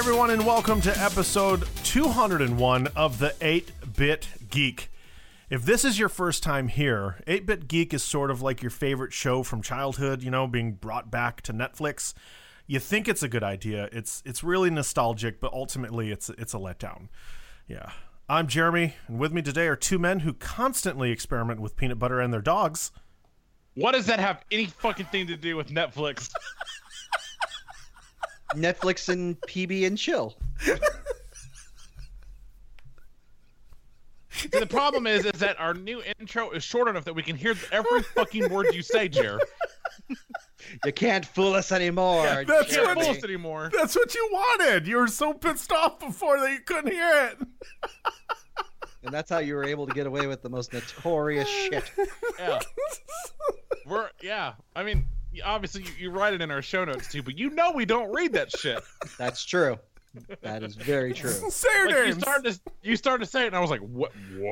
everyone, and welcome to episode 201 of the 8-Bit Geek. If this is your first time here, 8-Bit Geek is sort of like your favorite show from childhood, you know, being brought back to Netflix. You think it's a good idea. It's really nostalgic, but ultimately it's a letdown. Yeah. I'm Jeremy, and with me today are two men who constantly experiment with peanut butter and their dogs. What does that have any fucking thing to do with Netflix? Netflix and PB and chill. See, the problem is that our new intro is short enough that we can hear every fucking word you say, Jer. You can't fool us anymore. Yeah, that's you can't what- fool us anymore. That's what you wanted. You were so pissed off before that you couldn't hear it. And that's how you were able to get away with the most notorious shit. Yeah. I mean, obviously you write it in our show notes too, but you know we don't read that shit. That's true. That is very true. Say your Like, names. you started to say it, and I was like, what?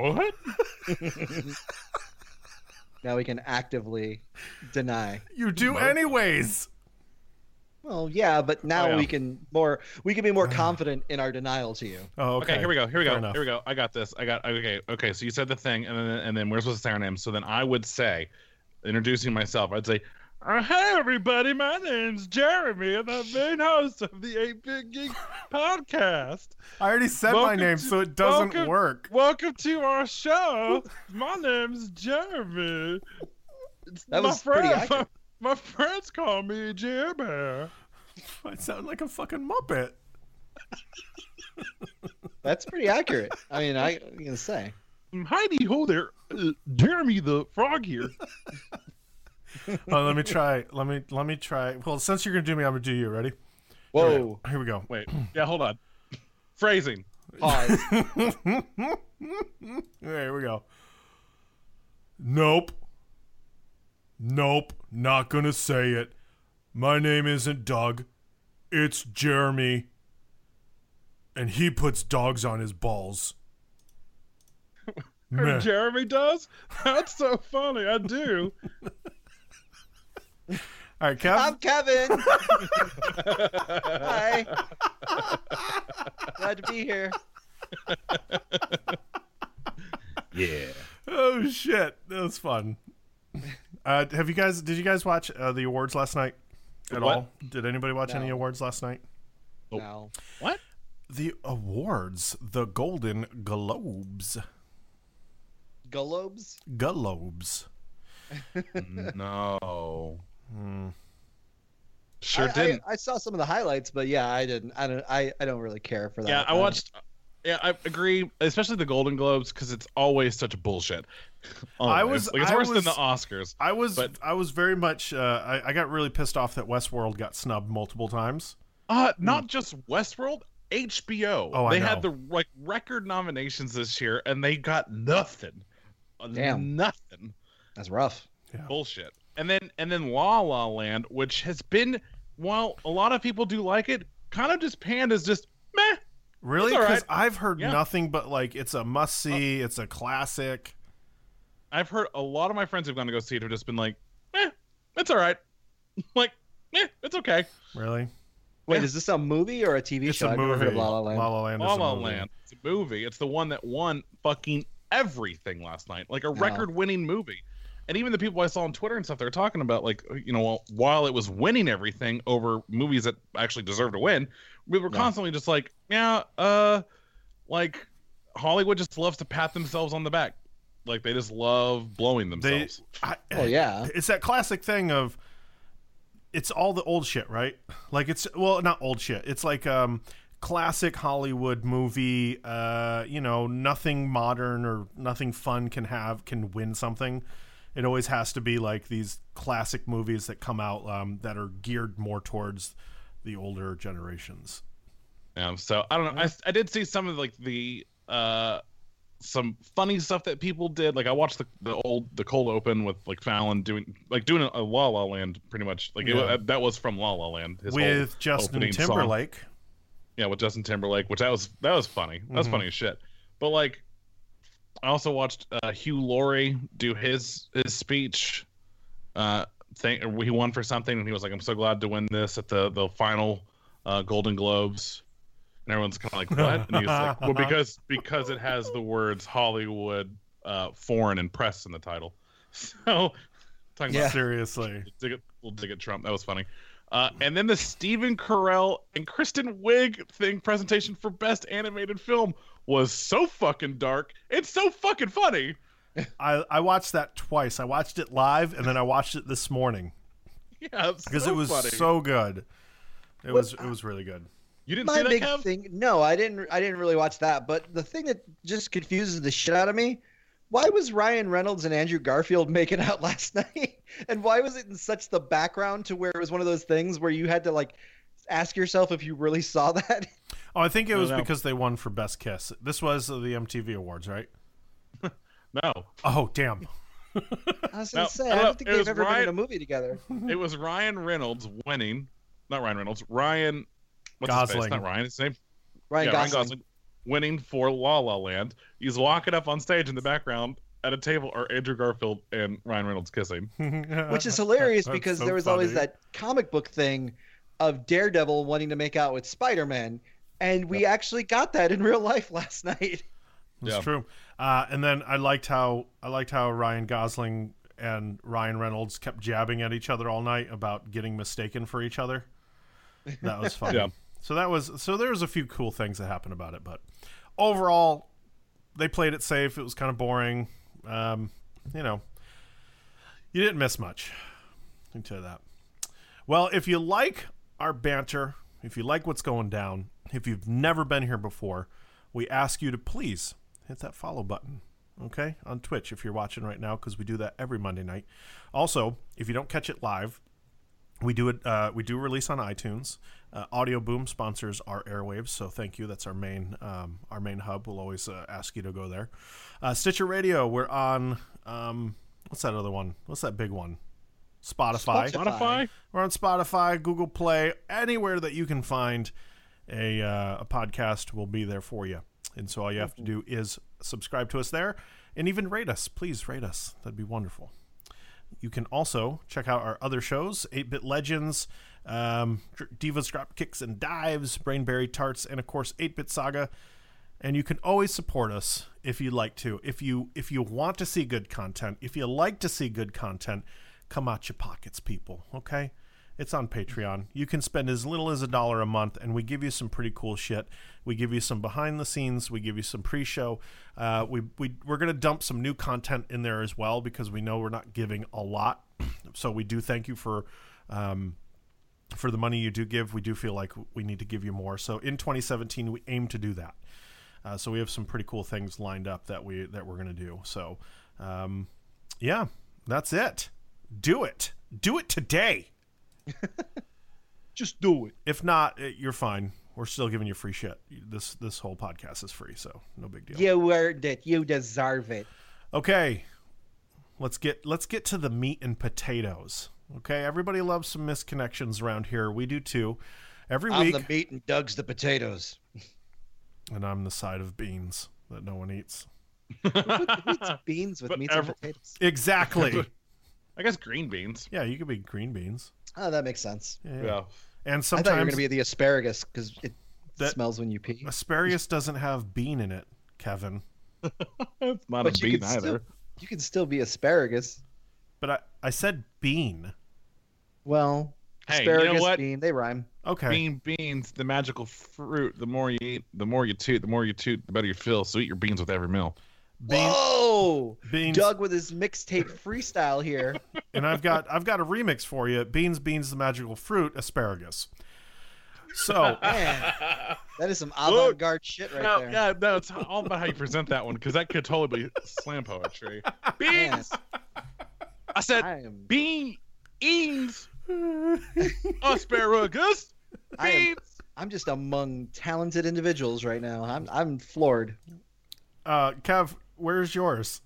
Now we can actively deny. You do anyways. Well, yeah, but now Oh, yeah. we can be more confident in our denial to you. Oh, Okay, here we go. Fair enough. Here we go. I got this. Okay. So you said the thing, and then we're supposed to say our names. So then I would say, introducing myself, I'd say, hey everybody, my name's Jeremy, and I'm the main host of the 8-Bit Geek podcast. I already said my Welcome name, to- so it doesn't welcome- work. Welcome to our show. My name's Jeremy. That was pretty accurate. My friends call me Jer Bear. I sound like a fucking Muppet. That's pretty accurate. I mean, I'm gonna say. Heidi ho there, Jeremy the Frog here. Oh, let me try. Let me try. Well, since you're gonna do me, I'm gonna do you. Ready? Whoa. Here we go. Wait, yeah, hold on. Phrasing. Pause. There we go. Nope, not gonna say it. My name isn't Doug. It's Jeremy. And he puts dogs on his balls. Meh. Jeremy does? That's so funny. I do. All right, Kev. I'm Kevin. Hi. Glad to be here. Yeah. Oh shit, that was fun. Did you guys watch the awards last night at What? all? Did anybody watch any No. awards last night? Nope. No. What? The awards, the Golden Globes. Globes? Globes. No. Hmm. Sure didn't. I saw some of the highlights, but yeah, I didn't. I don't really care for that. Yeah, I watched. Yeah, I agree. Especially the Golden Globes, because it's always such bullshit. Always. It's worse than the Oscars. I was very much. I got really pissed off that Westworld got snubbed multiple times. Not just Westworld, HBO. Oh, I they know. had the record nominations this year, and they got nothing. Damn. Nothing. That's rough. Bullshit. And then La La Land, which has been, while a lot of people do like it, kind of just panned as just meh. Really? It's all Because right. I've heard Yeah. nothing but like it's a must see. It's a classic. I've heard a lot of my friends who've gone to go see it have just been like, it's all right. Like, it's okay. Really? Wait, Yeah. is this a movie or a TV It's show? a I've movie. never heard of La La Land. La La Land. La is a La movie. Land. It's a movie. It's the one that won fucking everything last night. Like a record-winning movie. And even the people I saw on Twitter and stuff, they're talking about, like, you know, while it was winning everything over movies that actually deserve to win, we were constantly just like, like Hollywood just loves to pat themselves on the back. Like they just love blowing themselves. Well, yeah. It's that classic thing of it's all the old shit, right? Like it's not old shit. It's like classic Hollywood movie. You know, nothing modern or nothing fun can win something. It always has to be like these classic movies that come out that are geared more towards the older generations. So I don't know. I did see some of like the some funny stuff that people did. Like I watched the cold open with like Fallon doing a La La Land pretty much. Like that was from La La Land his with whole Justin opening song. Timberlake. Yeah, with Justin Timberlake, which that was funny. That was funny as shit. But like, I also watched Hugh Laurie do his speech. He won for something, and he was like, "I'm so glad to win this at the final Golden Globes." And everyone's kind of like, what? And he's like, well, because it has the words Hollywood, foreign, and press in the title. So, talking about Seriously. We'll dig at Trump. That was funny. And then the Stephen Carell and Kristen Wiig presentation for Best Animated Film was so fucking dark. It's so fucking funny. I watched that twice. I watched it live, and then I watched it this morning. Yeah, because it was funny. so good. It was really good. You didn't My see that, big Kev? thing. No, I didn't really watch that. But the thing that just confuses the shit out of me, why was Ryan Reynolds and Andrew Garfield making out last night? And why was it in such the background to where it was one of those things where you had to like ask yourself if you really saw that? Oh, I think it was know. because they won for Best Kiss. This was the MTV Awards, right? No. Oh, damn. I was going to say, No, I don't think it they've was ever been in Ryan- a movie together. It was Ryan Reynolds winning. Not Ryan Reynolds. Ryan. What's his Gosling. face? Not Ryan. His name. Ryan Ryan Gosling. Gosling winning for La La Land. He's walking up on stage in the background at a table are Andrew Garfield and Ryan Reynolds kissing. Which is hilarious That's because so there was always funny. that comic book thing of Daredevil wanting to make out with Spider-Man. And we actually got that in real life last night. That's Yeah. true. And then I liked how Ryan Gosling and Ryan Reynolds kept jabbing at each other all night about getting mistaken for each other. That was funny. Yeah. So there was a few cool things that happened about it, but overall, they played it safe. It was kind of boring. You didn't miss much. I can tell you that. Well, if you like our banter, if you like what's going down, if you've never been here before, we ask you to please hit that follow button, okay, on Twitch if you're watching right now, because we do that every Monday night. Also, if you don't catch it live, we do release on iTunes. Audio Boom sponsors our airwaves, so thank you. That's our main hub. We'll always ask you to go there. Stitcher Radio, we're on. What's that other one? What's that big one? Spotify. Spotify? We're on Spotify, Google Play, anywhere that you can find a podcast will be there for you. And so all you have to do is subscribe to us there and even rate us. Please rate us. That'd be wonderful. You can also check out our other shows, 8-Bit Legends, Divas Drop Kicks and Dives, Brainberry Tarts, and of course 8-Bit Saga. And you can always support us if you'd like to. If you want to see good content, if you like to see good content, come out your pockets, people, okay? It's on Patreon. You can spend as little as $1 a month, and we give you some pretty cool shit. We give you some behind the scenes. We give you some pre-show. We're going to dump some new content in there as well because we know we're not giving a lot. So we do thank you for the money you do give. We do feel like we need to give you more. So in 2017, we aim to do that. So we have some pretty cool things lined up that we're going to do. So, yeah, that's it. Do it. Do it today. Just do it. If not, you're fine. We're still giving you free shit. This whole podcast is free, so no big deal. You earned it. You deserve it. Okay, let's get to the meat and potatoes. Okay, everybody loves some misconnections around here. We do too. Every I'm week, the meat and Doug's the potatoes. and I'm the side of beans that no one eats. Meats, beans with meats and potatoes. Exactly. I guess green beans. Yeah, you could be green beans. Oh, that makes sense. Yeah. And I sometimes thought you were going to be the asparagus because it That- smells when you pee. asparagus doesn't have bean in it, Kevin. It's not But a bean can either. still, you can still be asparagus. But I said bean. Well, Hey, you know asparagus, what? bean, they rhyme. Okay. Beans, the magical fruit. The more you eat, the more you toot. The more you toot, the better you feel. So eat your beans with every meal. Bean, Whoa! beans. Doug with his mixtape freestyle here. And I've got a remix for you. Beans, the magical fruit, asparagus. So Man, that is some avant-garde shit right there. Yeah, no, it's all about how you present that one because that could totally be slam poetry. Beans. I said I am, beans. Asparagus. Beans. I'm just among talented individuals right now. I'm floored. Kev, where's yours?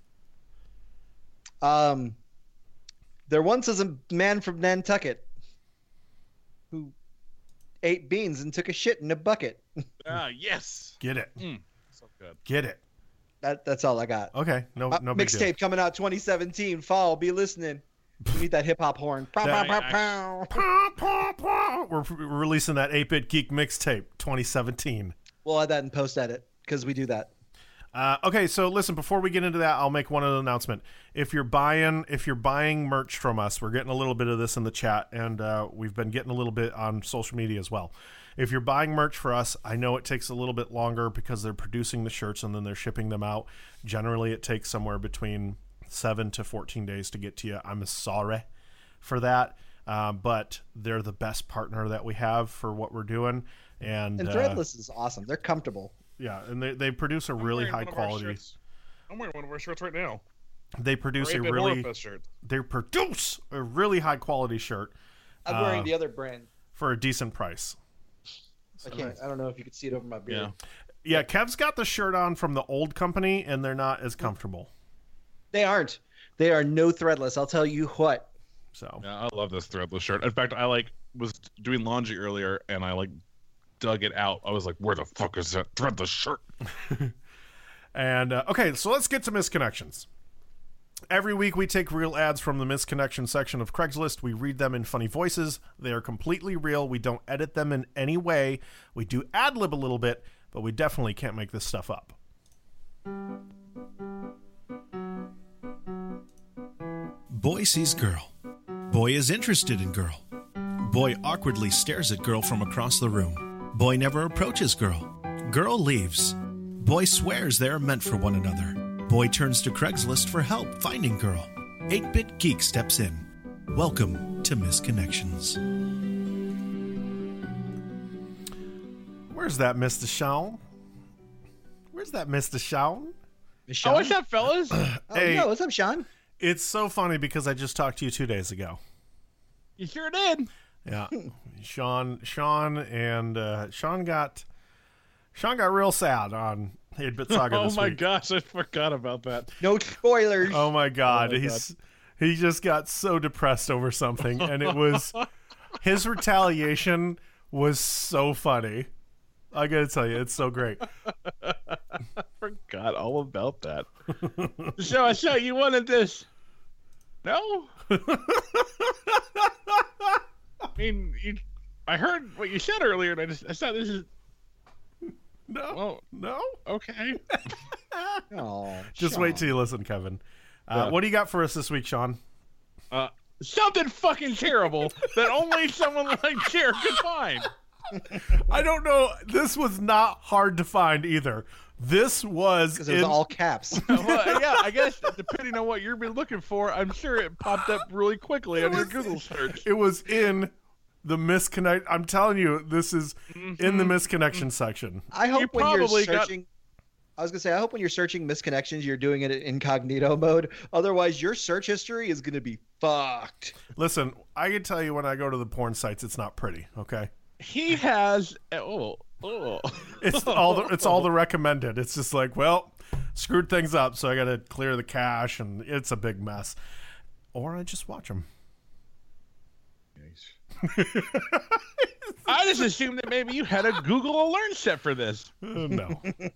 There once was a man from Nantucket who ate beans and took a shit in a bucket. Yes. Get it. So good. Get it. That's all I got. Okay. No big deal. Mixtape coming out 2017 fall. Be listening. We need that hip hop horn. Pow, pow, pow, pow. We're releasing that 8-Bit Geek mixtape 2017. We'll add that in post edit because we do that. Okay, so listen, before we get into that, I'll make one other announcement. If you're buying merch from us, we're getting a little bit of this in the chat, and we've been getting a little bit on social media as well. If you're buying merch for us, I know it takes a little bit longer because they're producing the shirts and then they're shipping them out. Generally, it takes somewhere between 7 to 14 days to get to you. I'm sorry for that, but they're the best partner that we have for what we're doing. And Threadless is awesome. They're comfortable. Yeah, and they produce a really high quality. I'm wearing one of our shirts right now. They produce a really high quality shirt. I'm wearing the other brand for a decent price. I can't. I don't know if you can see it over my beard. Yeah, Kev's got the shirt on from the old company, and they're not as comfortable. They aren't. They are no threadless. I'll tell you what. So yeah, I love this threadless shirt. In fact, I was doing laundry earlier, and I dug it out. I was like, where the fuck is that threadless shirt? And okay, so let's get to misconnections. Every week we take real ads from the misconnection section of Craigslist. We read them in funny voices. They are completely real. We don't edit them in any way. We do ad-lib a little bit, but we definitely can't make this stuff up. Boy sees girl. Boy is interested in girl. Boy awkwardly stares at girl from across the room. Boy never approaches girl. Girl leaves. Boy swears they are meant for one another. Boy turns to Craigslist for help finding girl. 8-Bit Geek steps in. Welcome to Misconnections. Where's that Mr. Sean? Where's that Mr. Sean? Oh, what's up, fellas? Hey, no, what's up, Sean? It's so funny because I just talked to you 2 days ago. You sure did. Yeah, Sean got real sad on 8-Bit Saga this week. Oh my gosh, I forgot about that. No spoilers. Oh my god, he just got so depressed over something, and it was his retaliation was so funny. I gotta tell you, it's so great. I forgot all about that. So I saw you wanted this. No. I mean, I heard what you said earlier, and I thought this is. No. Okay. Oh, just Sean. wait till you listen, Kevin. What do you got for us this week, Sean? Something fucking terrible that only someone like Jer could find. I don't know. This was not hard to find either. This was because it was all caps. Well, yeah, I guess depending on what you're looking for, I'm sure it popped up really quickly on your Google search. It was in the misconnect. I'm telling you, this is in the misconnection section. I hope You when you're probably searching. I was gonna say, I hope when you're searching misconnections, you're doing it in incognito mode. Otherwise, your search history is gonna be fucked. Listen, I can tell you when I go to the porn sites, it's not pretty. Okay. He has It's all the recommended. It's just like, well, screwed things up, so I got to clear the cache, and it's a big mess. Or I just watch them. I just assumed that maybe you had a Google alert set for this. No.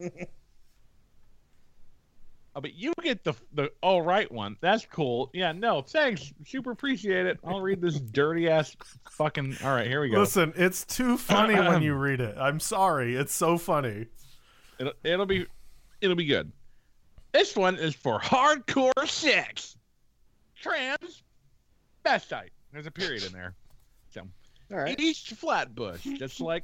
Oh, but you get the all right one. That's cool. Yeah, no, thanks. Super appreciate it. I'll read this dirty ass fucking. All right, here we go. Listen, it's too funny when you read it. I'm sorry. It's so funny. It'll be good. This one is for hardcore sex. Trans best site. There's a period in there. So, All right. East Flatbush, just like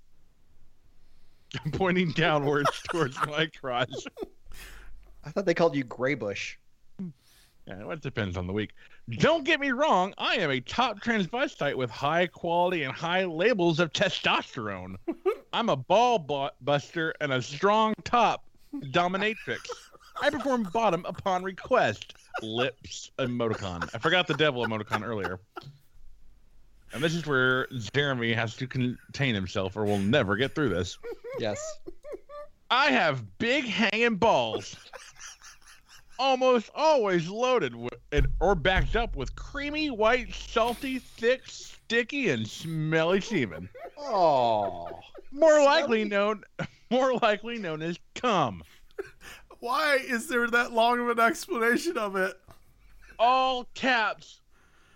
I'm pointing downwards towards my crotch. I thought they called you Graybush. Yeah, well, it depends on the week. Don't get me wrong. I am a top transvestite with high quality and high labels of testosterone. I'm a ball buster and a strong top dominatrix. I perform bottom upon request. Lips emoticon. I forgot the devil emoticon earlier. And this is where Jeremy has to contain himself or we'll never get through this. Yes. I have big hanging balls. Almost always loaded or backed up with creamy, white, salty, thick, sticky, and smelly semen. Oh. More likely known as cum. Why is there that long of an explanation of it? All caps, cum. ...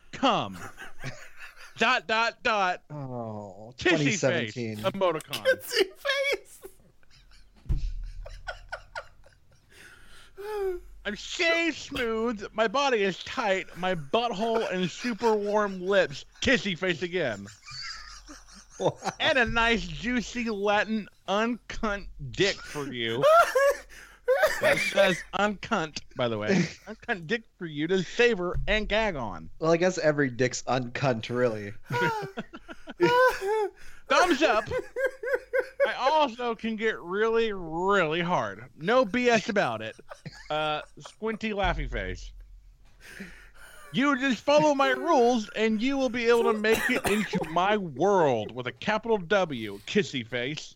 Oh. Kissy face 2017. emoticon. Kissy face. I'm shaved smooth. My body is tight. My butthole and super warm lips. Kissy face again. Wow. And a nice, juicy Latin uncunt dick for you. That says uncunt, by the way. Uncunt dick for you to savor and gag on. Well, I guess every dick's uncunt, really. Thumbs up. I also can get really, really hard. No BS about it. Squinty laughy face. You just follow my rules and you will be able to make it into my world with a capital W, kissy face.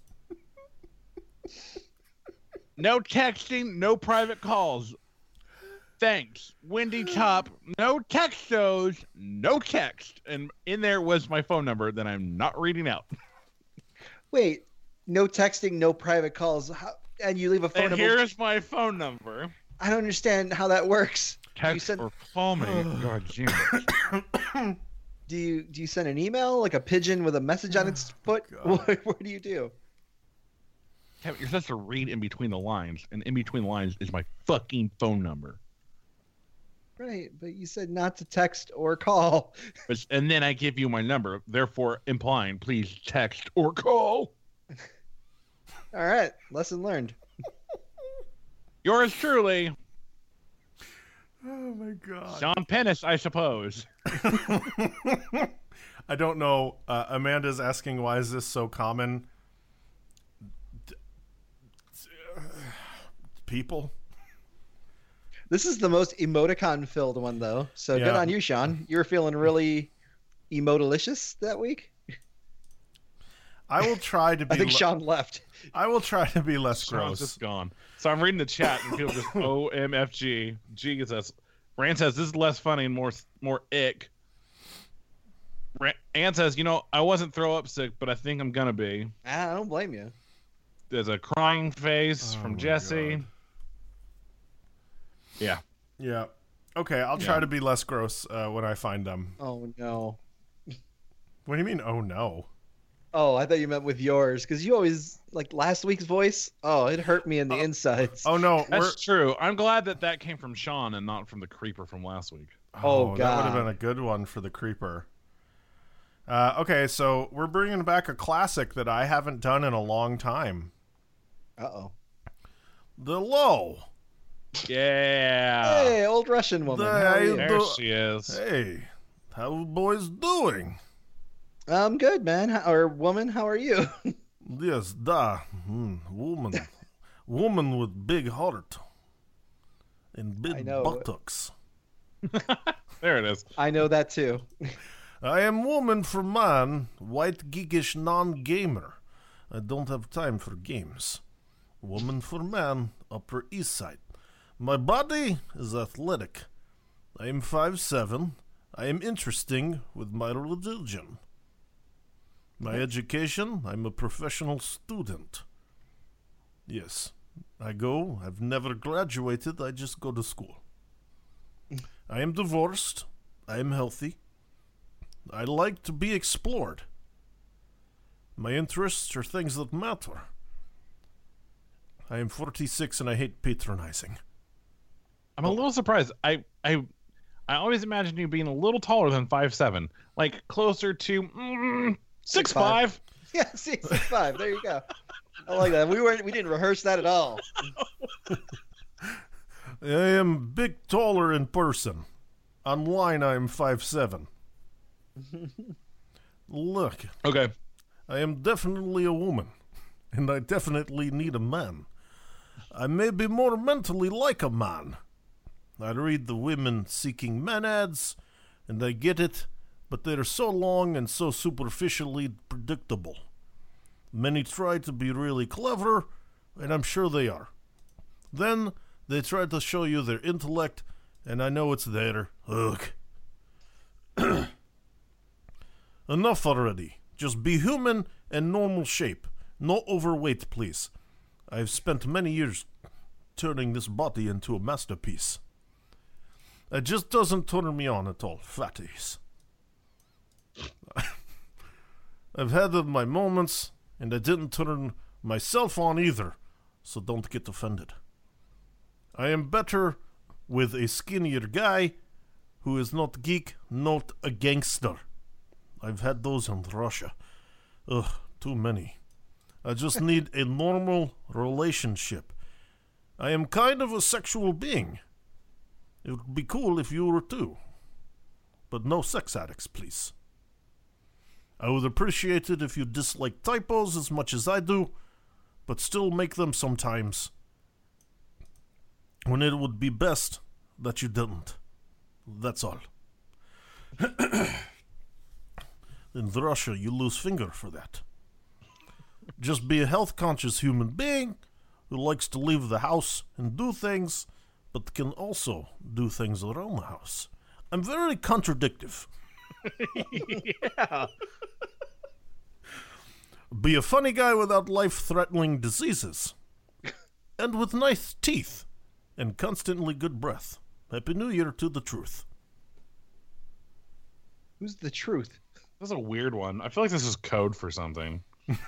No texting, no private calls. Thanks. Wendy Top, no textos, no text. And in there was my phone number that I'm not reading out. Wait, no texting, no private calls, and you leave a phone And number? here's my phone number. I don't understand how that works. Text or call me. God damn it. Do you send an email, like a pigeon with a message on its foot? What do you do? Kevin, you're supposed to read in between the lines, and in between the lines is my fucking phone number. Right, but you said not to text or call. And then I give you my number, therefore implying please text or call. All right, lesson learned. Yours truly, Oh my god. Sean Pennis, I suppose. I don't know. Amanda's asking, why is this so common? People. This is the most emoticon-filled one, though. So Yeah. good on you, Sean. You were feeling really emotalicious that week. I will try to be. I think Sean left. I will try to be less Sean's gross. just gone. So I'm reading the chat and people just OMFG. G says, Rand says this is less funny and more ick. Ann says, I wasn't throw up sick, but I think I'm gonna be. I don't blame you. There's a crying face Oh from my Jesse. God. Yeah. Yeah. Okay, I'll try to be less gross when I find them. Oh, no. What do you mean, oh no? Oh, I thought you meant with yours, because you always, like last week's voice, oh, it hurt me in the insides. Oh no, That's true. I'm glad that came from Sean and not from the creeper from last week. Oh, That would God. have been a good one for the creeper. Okay, so we're bringing back a classic that I haven't done in a long time. Uh-oh. The Low. Yeah. Hey, old Russian woman. How are you? There she is. Hey, how boys doing? I'm good, man. Or woman, how are you? Yes, woman. Woman with big heart. And I big know. buttocks. There it is. I know that too. I am woman for man, white geekish non-gamer. I don't have time for games. Woman for man, Upper East Side. My body is athletic. I am 5'7". I am interesting with my religion. My education, I'm a professional student. Yes, I've never graduated, I just go to school. I am divorced. I am healthy. I like to be explored. My interests are things that matter. I am 46 and I hate patronizing. I'm a little surprised. I always imagined you being a little taller than 5'7", like closer to 6'5". Yeah, 6'5". There you go. I like that. We didn't rehearse that at all. I am big taller in person. Online I am 5'7". Look, Okay. I am definitely a woman, and I definitely need a man. I may be more mentally like a man. I read the women seeking men ads, and I get it, but they're so long and so superficially predictable. Many try to be really clever, and I'm sure they are. Then they try to show you their intellect, and I know it's there. Ugh. Enough already. Just be human and normal shape. No overweight, please. I've spent many years turning this body into a masterpiece. It just doesn't turn me on at all, fatties. I've had my moments, and I didn't turn myself on either, so don't get offended. I am better with a skinnier guy who is not geek, not a gangster. I've had those in Russia. Ugh, too many. I just need a normal relationship. I am kind of a sexual being. It would be cool if you were too. But no sex addicts, please. I would appreciate it if you dislike typos as much as I do, but still make them sometimes. When it would be best that you didn't. That's all. In Russia, you lose finger for that. Just be a health-conscious human being who likes to leave the house and do things, but can also do things around the house. I'm very contradictive. Yeah. Be a funny guy without life-threatening diseases. And with nice teeth. And constantly good breath. Happy New Year to the truth. Who's the truth? That's a weird one. I feel like this is code for something.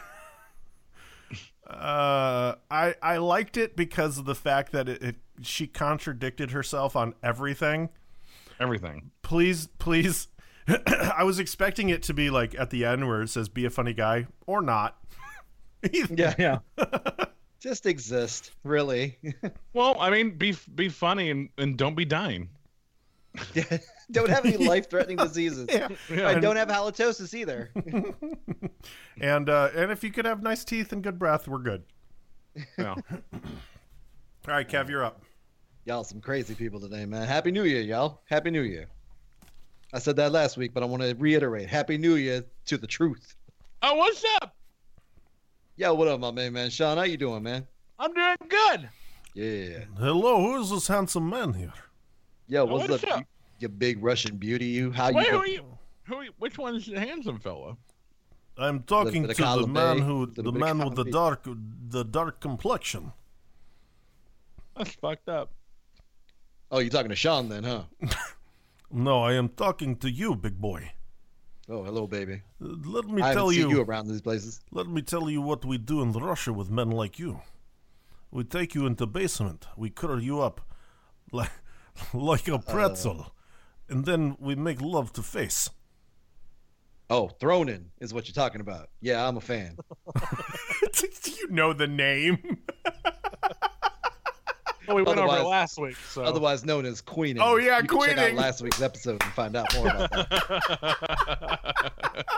I liked it because of the fact that she contradicted herself on everything. Everything. Please. I was expecting it to be like at the end where it says be a funny guy or not. Yeah. Just exist, really. Well, I mean, be funny and don't be dying. Don't have any life-threatening diseases. Yeah. I don't have halitosis either. And if you could have nice teeth and good breath, we're good. Yeah. All right, Kev, you're up. Y'all some crazy people today, man. Happy New Year, y'all. Happy New Year. I said that last week, but I want to reiterate. Happy New Year to the truth. Oh, what's up? Yo, what up, my man? Sean, how you doing, man? I'm doing good. Yeah. Hello, who is this handsome man here? Yo, what's what's up? up? You big Russian beauty, you? How Wait, you? which one's the handsome fella? I'm talking to Little bit the of column man A, who, little the bit of man with column the dark complexion. That's fucked up. Oh, you talking to Sean then, huh? No, I am talking to you, big boy. Oh, hello, baby. Let me I tell haven't seen you. you around these places. Let me tell you what we do in Russia with men like you. We take you into basement. We curl you up like a pretzel, and then we make love to face. Oh, thrown in is what you're talking about. Yeah, I'm a fan. You know the name. Well, we went over it Otherwise- last week, so Otherwise known as queening. Oh, yeah, you can check out queening. last week's episode and find out more about that.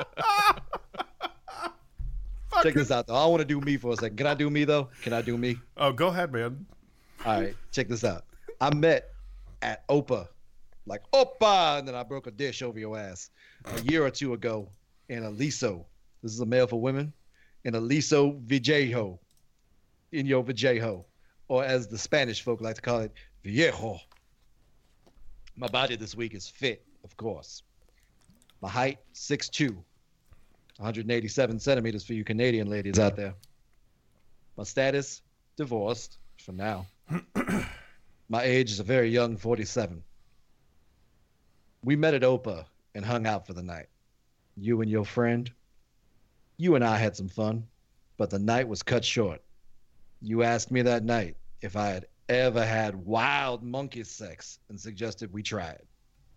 Check this out, though. I want to do me for a second. Can I do me, though? Can I do me? Oh, go ahead, man. All right, check this out. I met at Opa, like Opa, and then I broke a dish over your ass a year or two ago in Aliso. This is a male for women. In Aliso Viejo. In your Viejo. Or as the Spanish folk like to call it, Viejo. My body this week is fit, of course. My height, 6'2", 187 centimeters for you Canadian ladies out there. My status, divorced, for now. My age is a very young 47. We met at Opa and hung out for the night. You and your friend. You and I had some fun, but the night was cut short. You asked me that night if I had ever had wild monkey sex and suggested we try it.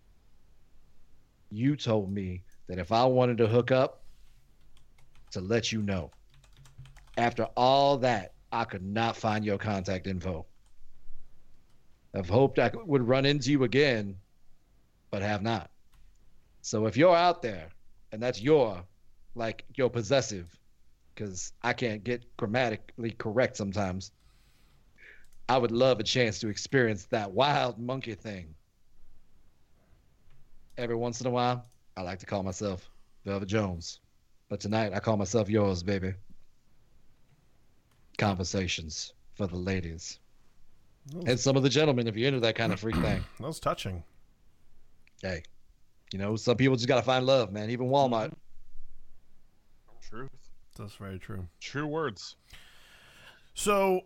You told me that if I wanted to hook up, to let you know. After all that, I could not find your contact info. I've hoped I would run into you again, but have not. So if you're out there, and that's your, like, you're possessive, because I can't get grammatically correct sometimes, I would love a chance to experience that wild monkey thing. Every once in a while, I like to call myself Velvet Jones. But tonight, I call myself yours, baby. Conversations for the ladies. And some of the gentlemen, if you're into that kind of freak thing. That was touching. Hey, you know, some people just got to find love, man. Even Walmart. truth. That's very true. True words. So,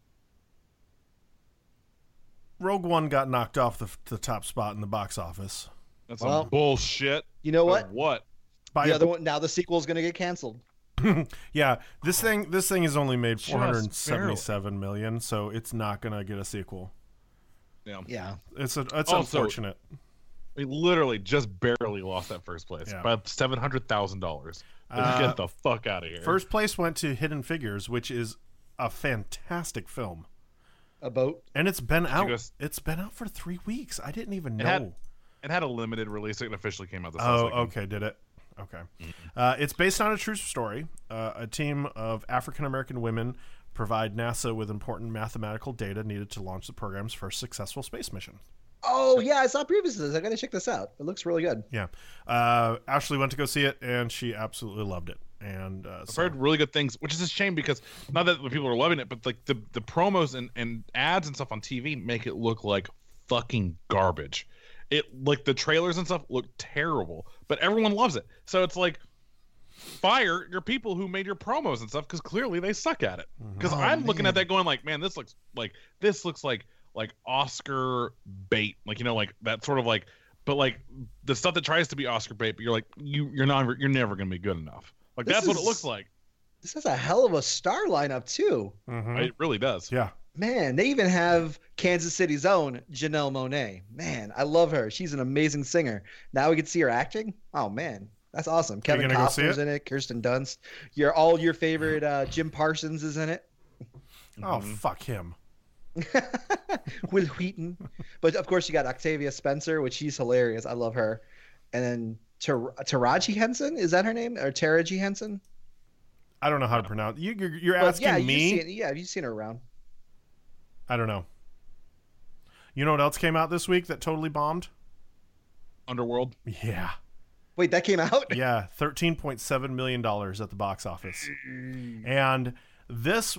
Rogue One got knocked off the top spot in the box office. That's Well, some bullshit. You know For what? What? By The other one, now the sequel is going to get canceled. yeah, this thing has only made Just 477 million, so it's not gonna get a sequel. Yeah. It's Also, unfortunate. We literally just barely lost that first place by $700,000. Get the fuck out of here. First place went to Hidden Figures, which is a fantastic film. A boat. And it's been out. It's been out for 3 weeks. I didn't even know. It had a limited release. It officially came out this Oh, last weekend. okay. Did it? Okay. It's based on a true story. A team of African-American women provide NASA with important mathematical data needed to launch the program's first successful space mission. Oh, yeah, I saw previews of this. I got to check this out. It looks really good. Yeah. Ashley went to go see it, and she absolutely loved it. And I've heard really good things, which is a shame because not that the people are loving it, but like the promos and ads and stuff on TV make it look like fucking garbage. It like the trailers and stuff look terrible, but everyone loves it. So it's like fire your people who made your promos and stuff because clearly they suck at it. Because I'm looking at that going like, man, this looks like Oscar bait, like like that sort of like, but like the stuff that tries to be Oscar bait, but you're like you're never gonna be good enough. Like that's what it looks like. This has a hell of a star lineup too. It really does. Yeah. Man, they even have Kansas City's own Janelle Monáe. Man, I love her. She's an amazing singer. Now we can see her acting. Oh man, that's awesome. Kevin Costner's in it. Kirsten Dunst. All your favorite Jim Parsons is in it. Oh fuck him. Will Wheaton. But of course you got Octavia Spencer, which she's hilarious. I love her. And then Taraji Henson, is that her name? Or Taraji Henson? I don't know how to pronounce. You're asking me. Have you seen her around? I don't know. You know what else came out this week that totally bombed? Underworld. Yeah. Wait, that came out? Yeah, $13.7 million at the box office. And this,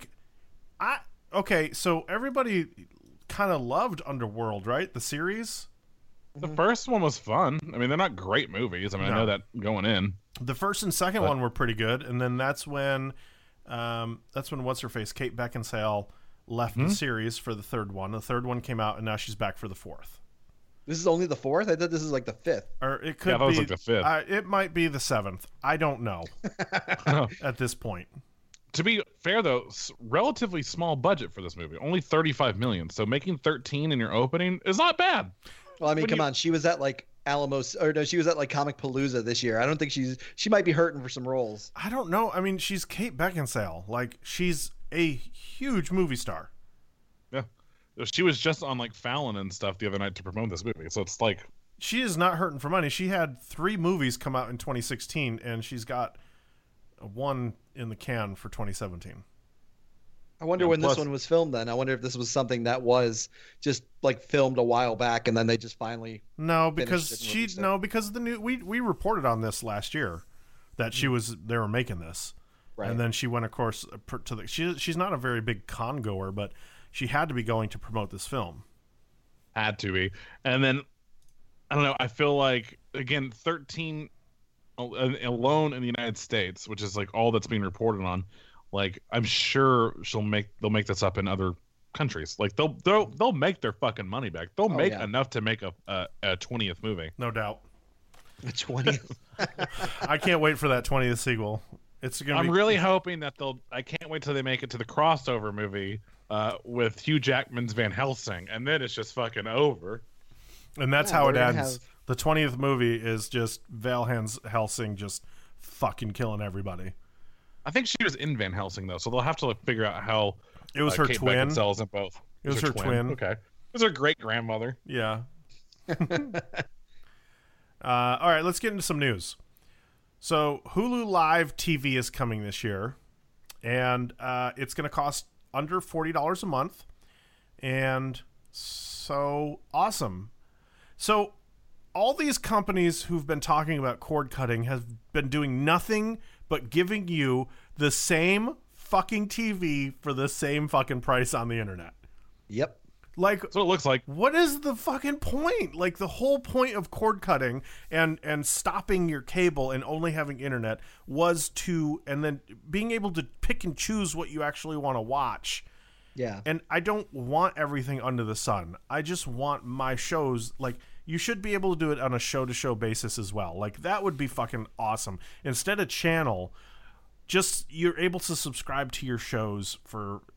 okay, so everybody kind of loved Underworld, right? The series? The first one was fun. I mean, they're not great movies. I mean, I know that going in. The first and second one were pretty good, and then that's when what's her face, Kate Beckinsale, left the series for the third one. The third one came out, and now she's back for the fourth. This is only the fourth? I thought this is like the fifth. Or it could that was like the fifth. It might be the seventh. I don't know at this point. To be fair, though, relatively small budget for this movie. Only $35 million. So making 13 in your opening is not bad. Well, I mean, come on. She was at like Alamos, or no, she was at like Comic Palooza this year. I don't think she might be hurting for some roles. I don't know. I mean, she's Kate Beckinsale. Like, she's a huge movie star. Yeah. She was just on like Fallon and stuff the other night to promote this movie. So it's like, she is not hurting for money. She had 3 movies come out in 2016, and she's got one in the can for 2017. I wonder when this one was filmed then. I wonder if this was something that was just like filmed a while back and then they just finally because of the new we reported on this last year that they were making this. Right. And then she went, of course, to she's not a very big con goer, but she had to be going to promote this film. Had to be. And then I don't know, I feel like again 13 alone in the United States, which is like all that's being reported on. Like, I'm sure they'll make this up in other countries. Like, they'll make their fucking money back. They'll make enough to make a 20th movie. No doubt. A 20th. I can't wait for that 20th sequel. I'm really hoping that I can't wait till they make it to the crossover movie with Hugh Jackman's Van Helsing, and then it's just fucking over. And that's how it ends. The 20th movie is just Van Helsing just fucking killing everybody. I think she was in Van Helsing though, so they'll have to figure out how it was her Kate twin. Beckinsale's in both. It was her twin. Okay, it was her great grandmother. Yeah. All right, let's get into some news. So Hulu Live TV is coming this year, and it's going to cost under $40 a month, and so awesome. So all these companies who've been talking about cord cutting have been doing nothing but giving you the same fucking TV for the same fucking price on the internet. Yep. Like, that's what it looks like. What is the fucking point? Like, the whole point of cord cutting and stopping your cable and only having internet was and then being able to pick and choose what you actually want to watch. Yeah. And I don't want everything under the sun. I just want my shows, like, you should be able to do it on a show-to-show basis as well. Like, that would be fucking awesome. Instead of channel, just you're able to subscribe to your shows for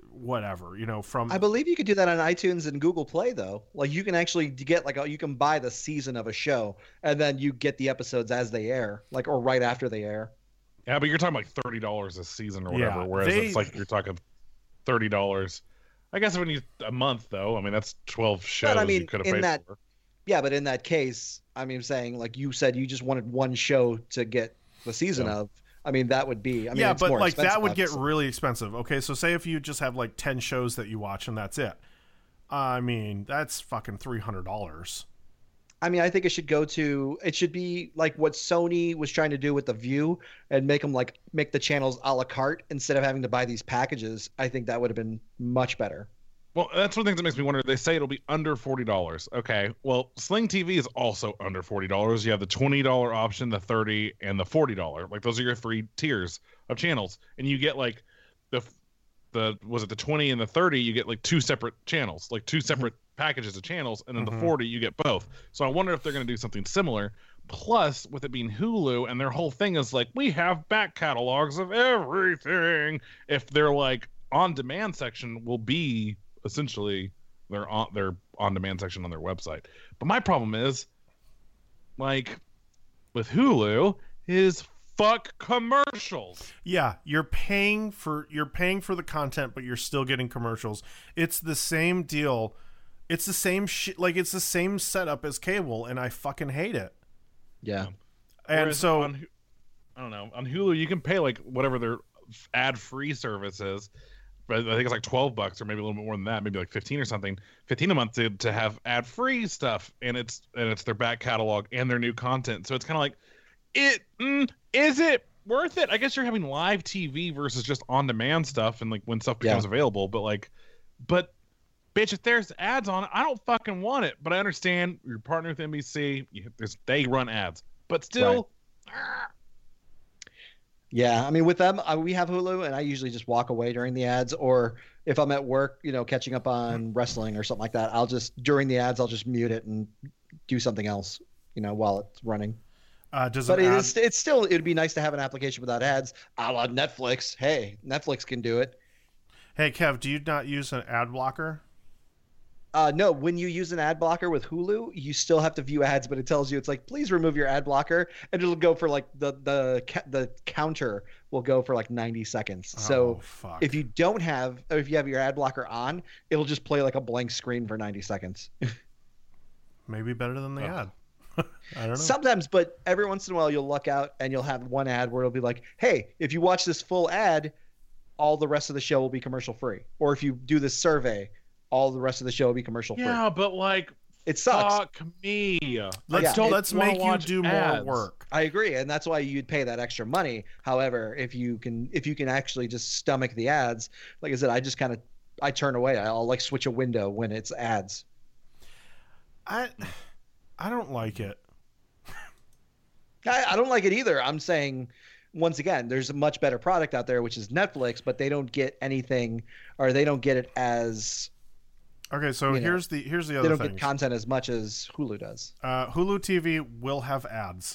whatever, from. I believe you could do that on iTunes and Google Play, though. Like, you can actually get you can buy the season of a show, and then you get the episodes as they air, or right after they air. Yeah, but you're talking like $30 a season or whatever, whereas it's like you're talking $30. I guess when you a month though, I mean that's 12 shows you could have paid for. Yeah, but in that case, I mean, saying like you said, you just wanted one show to get the season of. I mean, that would be. I mean, it's but more like that would expensive, get really expensive. Okay, so say if you just have like 10 shows that you watch and that's it. I mean, that's fucking $300. I mean, I think it should be like what Sony was trying to do with The View and make the channels a la carte instead of having to buy these packages. I think that would have been much better. Well, that's one of the things that makes me wonder. They say it'll be under $40. Okay, well, Sling TV is also under $40. You have the $20 option, the $30, and the $40. Like those are your 3 tiers of channels, and you get like the was it the 20 and the 30? You get like 2 separate channels, like 2 separate packages of channels, and then the 40 you get both. So I wonder if they're going to do something similar. Plus, with it being Hulu, and their whole thing is like we have back catalogs of everything. If they're like on-demand section will be essentially their on-demand section on their website. But my problem is, like, with Hulu, is fuck commercials. Yeah, you're paying for the content, but you're still getting commercials. It's the same deal. It's the same shit. Like, it's the same setup as cable, and I fucking hate it. Yeah. And Whereas so, I don't know. On Hulu, you can pay like whatever their ad-free service is. But I think it's like $12 or maybe a little bit more than that, maybe like 15 or something, 15 a month to have ad-free stuff, and it's their back catalog and their new content. So it's kind of like, is it worth it? I guess you're having live TV versus just on-demand stuff, and like when stuff becomes available. But bitch, if there's ads on it, I don't fucking want it. But I understand you're partnering with NBC, they run ads, but still. Right. Yeah, I mean, with them, we have Hulu, and I usually just walk away during the ads, or if I'm at work, catching up on wrestling or something like that, during the ads, I'll just mute it and do something else, while it's running. It'd be nice to have an application without ads, a la Netflix. Hey, Netflix can do it. Hey, Kev, do you not use an ad blocker? No, when you use an ad blocker with Hulu, you still have to view ads, but it tells you, it's like, please remove your ad blocker, and it'll go for like the counter will go for like 90 seconds. So if you have your ad blocker on, it'll just play like a blank screen for 90 seconds. Maybe better than the ad. I don't know. Sometimes, but every once in a while you'll luck out and you'll have one ad where it'll be like, hey, if you watch this full ad, all the rest of the show will be commercial free. Or if you do this survey, all the rest of the show will be commercial free. Yeah, but like, it sucks. Fuck me. Let's make you do ads. more work. I agree, and that's why you'd pay that extra money. However, if you can actually just stomach the ads, like I said, I turn away. I'll like switch a window when it's ads. I don't like it. I don't like it either. I'm saying, once again, there's a much better product out there, which is Netflix, but they don't get anything, or they don't get it as. Okay, so here's the other thing. They don't get content as much as Hulu does. Hulu TV will have ads.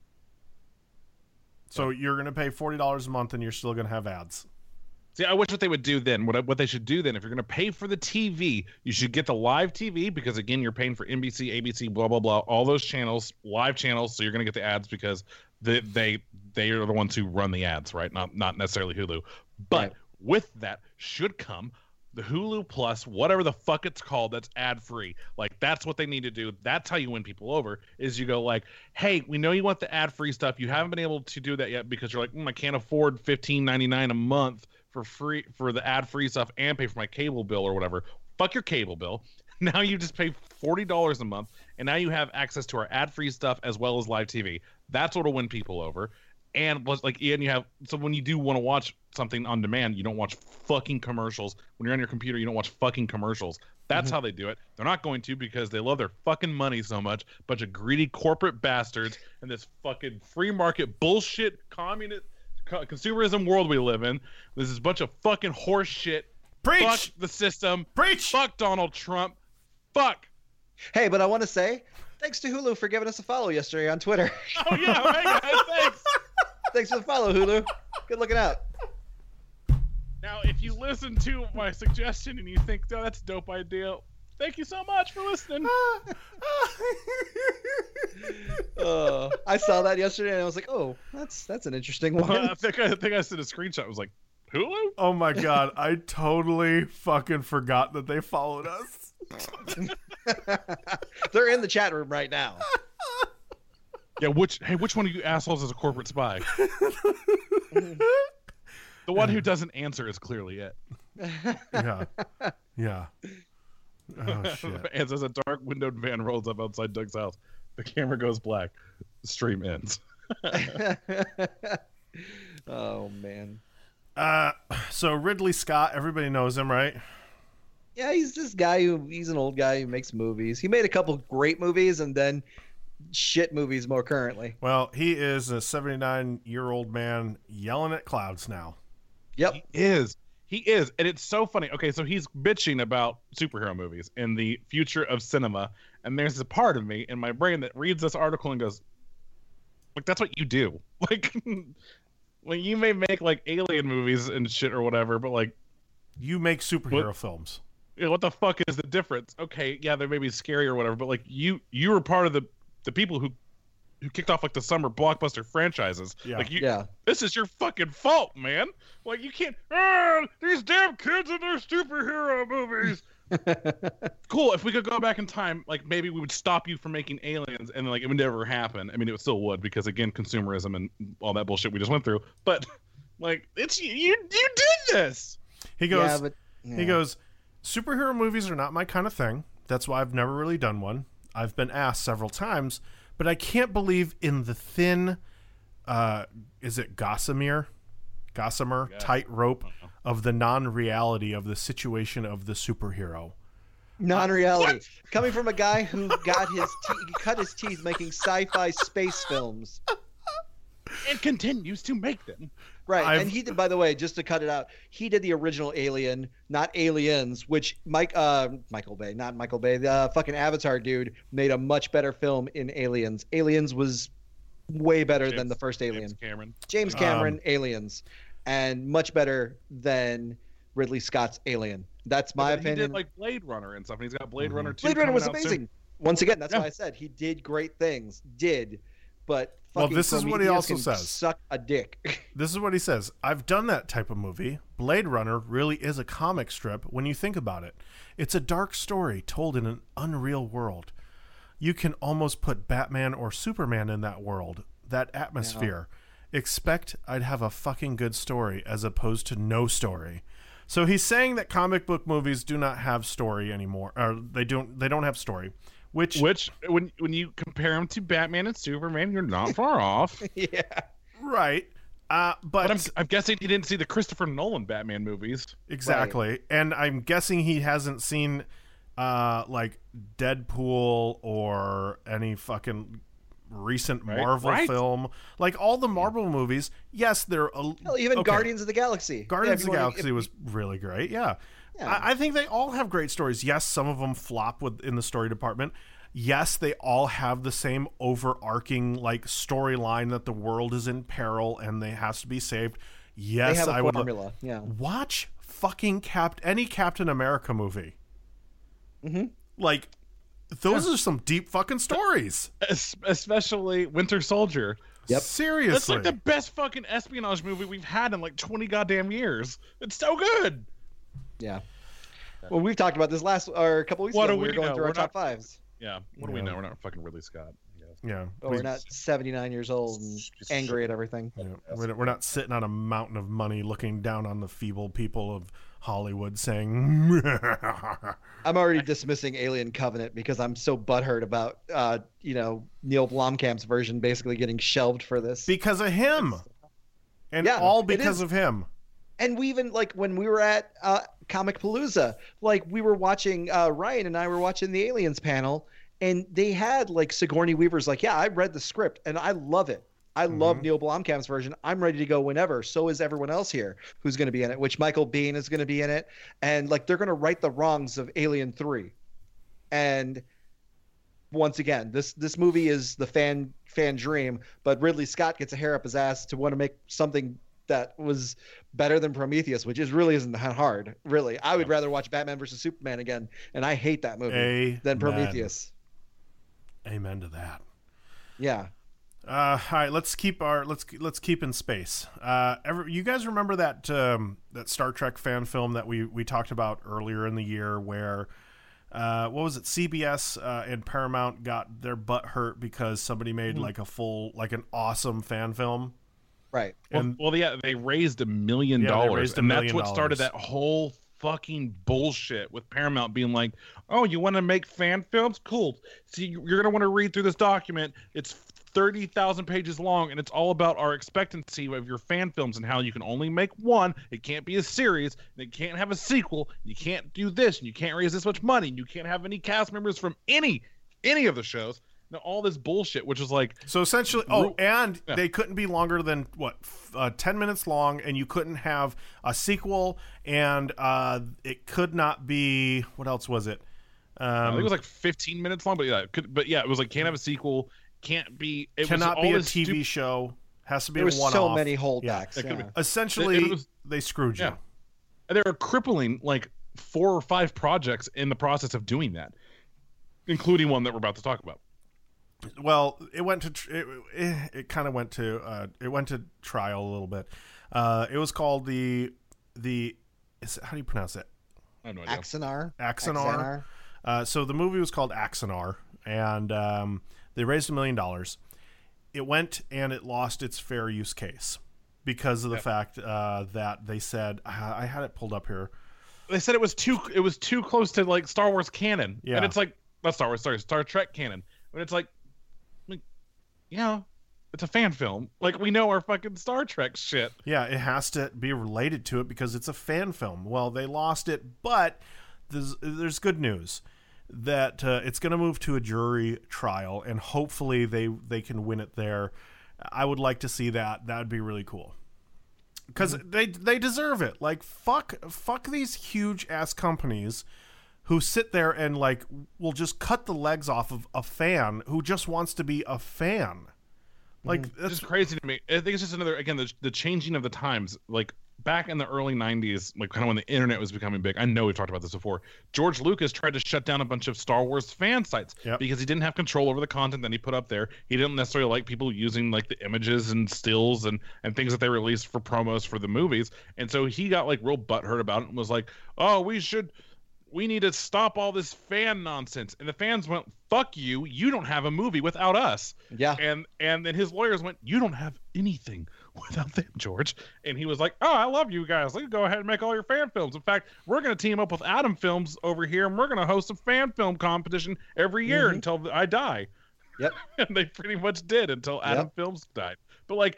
So you're going to pay $40 a month and you're still going to have ads. See, I wish what they would do then, what they should do then, if you're going to pay for the TV, you should get the live TV, because again, you're paying for NBC, ABC, blah, blah, blah, all those channels, live channels, so you're going to get the ads because they are the ones who run the ads, right? Not necessarily Hulu. But with that should come the Hulu Plus, whatever the fuck it's called, that's ad-free. Like, that's what they need to do. That's how you win people over, is you go like, hey, we know you want the ad-free stuff. You haven't been able to do that yet because you're like, I can't afford $15.99 a month for the ad-free stuff and pay for my cable bill or whatever. Fuck your cable bill. Now you just pay $40 a month, and now you have access to our ad-free stuff as well as live TV. That's what'll win people over. And like Ian, so when you do want to watch something on demand, you don't watch fucking commercials. When you're on your computer, you don't watch fucking commercials. That's how they do it. They're not going to, because they love their fucking money so much. Bunch of greedy corporate bastards in this fucking free market bullshit communist consumerism world we live in. This is a bunch of fucking horse shit. Preach! Fuck the system. Preach! Fuck Donald Trump. Fuck. Hey, but I want to say, thanks to Hulu for giving us a follow yesterday on Twitter. Oh yeah, right, guys, thanks. Thanks for the follow, Hulu. Good looking out. Now, if you listen to my suggestion and you think, oh, that's a dope idea, thank you so much for listening. I saw that yesterday and I was like, oh, that's an interesting one. I think I sent a screenshot. I was like, Hulu? Oh my god, I totally fucking forgot that they followed us. They're in the chat room right now. Yeah, which one of you assholes is a corporate spy? The one who doesn't answer is clearly it. Yeah. Oh shit. And as a dark windowed van rolls up outside Doug's house, the camera goes black. The stream ends. Oh man. So Ridley Scott, everybody knows him, right? Yeah, he's this guy he's an old guy who makes movies. He made a couple great movies and then shit movies more currently. Well, he is a 79-year-old man yelling at clouds now. Yep. He is. And it's so funny. Okay, so he's bitching about superhero movies and the future of cinema. And there's a part of me in my brain that reads this article and goes, like, that's what you do. Like, when you may make, like, alien movies and shit or whatever, but, like... You make superhero films. You know, what the fuck is the difference? Okay, yeah, they may be scary or whatever, but, like, you were part of the people who kicked off, like, the summer blockbuster franchises. Yeah. Like, this is your fucking fault, man. Like, you can't... these damn kids and their superhero movies. Cool, if we could go back in time, like, maybe we would stop you from making aliens, and, like, it would never happen. I mean, it still would, because, again, consumerism and all that bullshit we just went through. But, like, it's you did this! He goes, He goes, superhero movies are not my kind of thing. That's why I've never really done one. I've been asked several times, but I can't believe in the thin, is it Gossamer tightrope of the non-reality of the situation of the superhero. Non-reality. Coming from a guy who got cut his teeth making sci-fi space films. And continues to make them. Right, and he did, by the way, just to cut it out, he did the original Alien, not Aliens, which Michael Bay, not Michael Bay, the fucking Avatar dude made a much better film in Aliens. Aliens was way better than the first Alien. James Cameron, Aliens, and much better than Ridley Scott's Alien. That's my opinion. He did like Blade Runner and stuff, and he's got Blade Runner 2. Blade Runner was amazing. Soon. Once again, that's why I said he did great things. But well, this is what he also says. Suck a dick. This is what he says. I've done that type of movie. Blade Runner really is a comic strip when you think about it. It's a dark story told in an unreal world. You can almost put Batman or Superman in that world, that atmosphere. Yeah. Expect I'd have a fucking good story as opposed to no story. So he's saying that comic book movies do not have story anymore, or they don't have story. Which when you compare them to Batman and Superman, you're not far off. Yeah, right. But I'm guessing he didn't see the Christopher Nolan Batman movies. Exactly, right. And I'm guessing he hasn't seen like Deadpool or any fucking recent Marvel film. Like all the Marvel movies, yes, they're even Guardians of the Galaxy. Guardians of the Galaxy was really great. Yeah. Yeah. I think they all have great stories. Yes, some of them flop in the story department. Yes, they all have the same overarching like storyline that the world is in peril and they has to be saved. Yes, they have a I formula. would watch fucking any Captain America movie. Mm-hmm. Like those are some deep fucking stories. Especially Winter Soldier. Yep. Seriously. That's like the best fucking espionage movie we've had in like 20 goddamn years. It's so good. Yeah. Well, we've talked about this a couple weeks ago. We were going through our top fives. Yeah. What do we know? We're not fucking Ridley Scott. Yeah. Well, we're not 79 years old and angry at everything. Yeah. We're not sitting on a mountain of money looking down on the feeble people of Hollywood saying... I'm already dismissing Alien Covenant because I'm so butthurt about, Neil Blomkamp's version basically getting shelved for this. Because of him. And all because of him. And we even, like, when we were at Comic Palooza, like, we were watching, Ryan and I were watching the Aliens panel, and they had, like, Sigourney Weaver's like, yeah, I read the script, and I love it. I love Neil Blomkamp's version. I'm ready to go whenever. So is everyone else here who's going to be in it, which Michael Biehn is going to be in it. And, like, they're going to right the wrongs of Alien 3. And once again, this movie is the fan dream, but Ridley Scott gets a hair up his ass to want to make something that was better than Prometheus, which really isn't that hard. Really, I would rather watch Batman versus Superman again, and I hate that movie than Prometheus. Amen to that. Yeah. All right, let's keep in space. You guys remember that that Star Trek fan film that we talked about earlier in the year, where what was it? CBS and Paramount got their butt hurt because somebody made like an awesome fan film. Right. Well, yeah, they raised $1 million, and that's what started that whole fucking bullshit with Paramount being like, "Oh, you want to make fan films? Cool. See, you're gonna want to read through this document. It's 30,000 pages long, and it's all about our expectancy of your fan films and how you can only make one. It can't be a series, and it can't have a sequel. You can't do this, and you can't raise this much money, and you can't have any cast members from any of the shows." Now, all this bullshit, which is like, so essentially, they couldn't be longer than 10 minutes long, and you couldn't have a sequel, and it could not be, what else was it? I think it was like 15 minutes long, but it was like, can't have a sequel. Cannot be a TV show. Has to be a one-off. There were so many holdbacks. Yeah. Essentially, they screwed you. Yeah. And they were crippling like 4 or 5 projects in the process of doing that, including one that we're about to talk about. Well, it went to it kind of went to trial a little bit. It was called how do you pronounce it? I have no idea. Axanar. So the movie was called Axanar, and they raised $1 million. It went and it lost its fair use case because of the fact that they said, I had it pulled up here. They said it was too close to like Star Wars canon. Yeah. And it's like, not Star Wars, sorry, Star Trek canon. And it's like, yeah, it's a fan film. Like, we know our fucking Star Trek shit. Yeah, it has to be related to it because it's a fan film. Well, they lost it, but there's good news that it's going to move to a jury trial, and hopefully they can win it there. I would like to see that. That would be really cool because they deserve it. Like, fuck these huge ass companies who sit there and like will just cut the legs off of a fan who just wants to be a fan. Like, that's just crazy to me. I think it's just another, again, the changing of the times. Like, back in the early 90s, like kind of when the internet was becoming big, I know we've talked about this before, George Lucas tried to shut down a bunch of Star Wars fan sites because he didn't have control over the content that he put up there. He didn't necessarily like people using like the images and stills and things that they released for promos for the movies. And so he got like real butthurt about it and was like, "Oh, we need to stop all this fan nonsense." And the fans went, "Fuck you. You don't have a movie without us." Yeah. And then his lawyers went, "You don't have anything without them, George." And he was like, "Oh, I love you guys. Let's go ahead and make all your fan films. In fact, we're going to team up with Adam Films over here, and we're going to host a fan film competition every year until I die." Yep. And they pretty much did until Adam Films died. But like,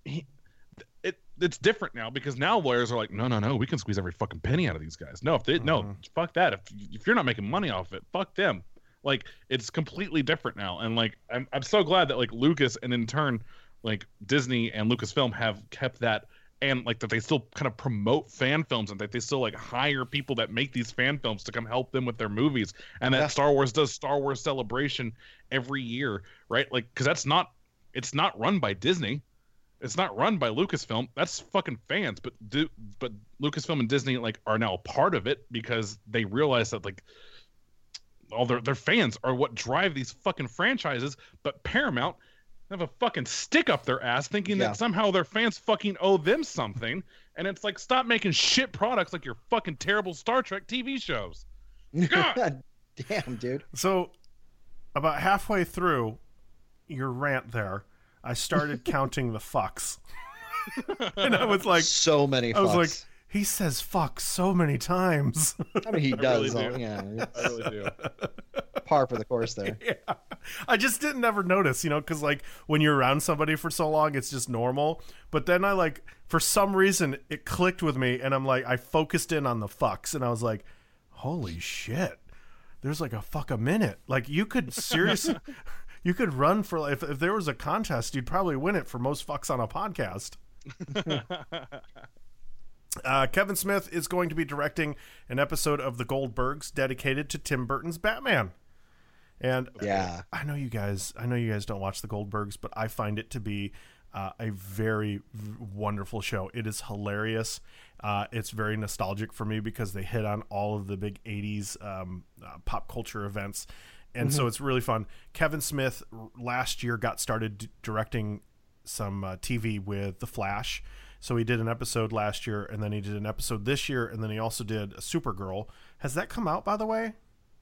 it's different now because now lawyers are like, no, we can squeeze every fucking penny out of these guys. No, fuck that. If you're not making money off it, fuck them. Like, it's completely different now. And like, I'm so glad that like Lucas and in turn like Disney and Lucasfilm have kept that, and like that they still kind of promote fan films and that they still like hire people that make these fan films to come help them with their movies, and that Star Wars does Star Wars Celebration every year, right? Like, because it's not run by Disney. It's not run by Lucasfilm. That's fucking fans. But Lucasfilm and Disney like are now a part of it because they realize that like all their fans are what drive these fucking franchises. But Paramount have a fucking stick up their ass thinking that somehow their fans fucking owe them something. And it's like, stop making shit products like your fucking terrible Star Trek TV shows. God. Damn, dude. So about halfway through your rant there, I started counting the fucks. And I was like, so many fucks. I was like, he says fuck so many times. I mean, he does. Really do. Yeah, I really do. Par for the course there. Yeah. I just didn't ever notice, because like when you're around somebody for so long, it's just normal. But then I like, for some reason, it clicked with me, and I'm like, I focused in on the fucks, and I was like, holy shit, there's like a fuck a minute. Like, you could seriously, you could run for, if there was a contest, you'd probably win it for most fucks on a podcast. Kevin Smith is going to be directing an episode of The Goldbergs dedicated to Tim Burton's Batman. And Yeah. I know you guys don't watch the Goldbergs, but I find it to be a very wonderful show. It is hilarious. It's very nostalgic for me because they hit on all of the big 80s pop culture events. And so it's really fun. Kevin Smith last year got started directing some TV with The Flash. So he did an episode last year, and then he did an episode this year, and then he also did a Supergirl. Has that come out, by the way?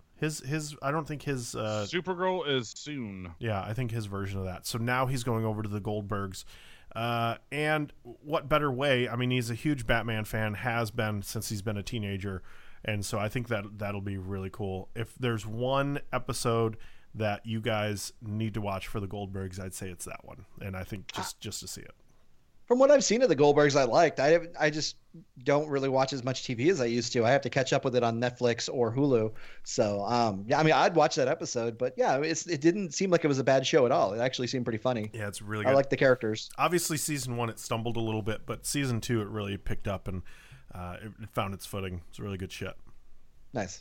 I don't think his Supergirl is soon. Yeah, I think his version of that. So now he's going over to the Goldbergs. And what better way? I mean, he's a huge Batman fan, has been since he's been a teenager. And so I think that'll be really cool. If there's one episode that you guys need to watch for the Goldbergs, I'd say it's that one. And I think just to see it. From what I've seen of the Goldbergs, I liked. I just don't really watch as much TV as I used to. I have to catch up with it on Netflix or Hulu. So, yeah, I mean, I'd watch that episode, but yeah, it didn't seem like it was a bad show at all. It actually seemed pretty funny. Yeah, it's really good. I like the characters. Obviously, season 1, it stumbled a little bit, but season 2, it really picked up and it found its footing. It's really good shit. Nice.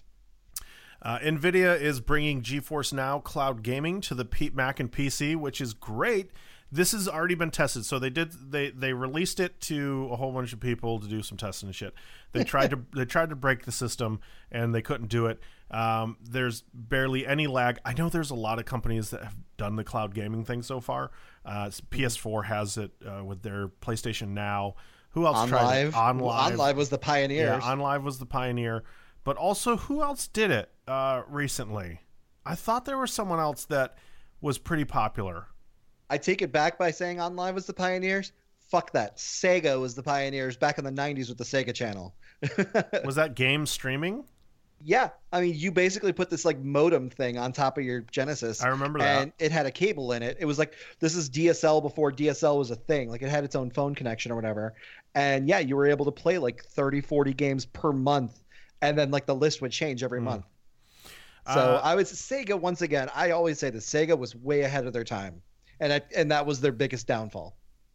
NVIDIA is bringing GeForce Now Cloud Gaming to the Mac and PC, which is great. This has already been tested. So they released it to a whole bunch of people to do some testing and shit. They tried to break the system and they couldn't do it. There's barely any lag. I know there's a lot of companies that have done the cloud gaming thing so far. PS4 has it with their PlayStation Now. Who else tried it? OnLive was the pioneer. Yeah, OnLive was the pioneer. But also, who else did it recently? I thought there was someone else that was pretty popular. I take it back by saying OnLive was the pioneers. Fuck that. Sega was the pioneers back in the 90s with the Sega Channel. Was that game streaming? Yeah. I mean, you basically put this like modem thing on top of your Genesis. I remember that. And it had a cable in it. It was like, this is DSL before DSL was a thing. Like it had its own phone connection or whatever. And yeah, you were able to play like 30, 40 games per month. And then like the list would change every month. So I would say Sega, once again, I always say that Sega was way ahead of their time. And that was their biggest downfall.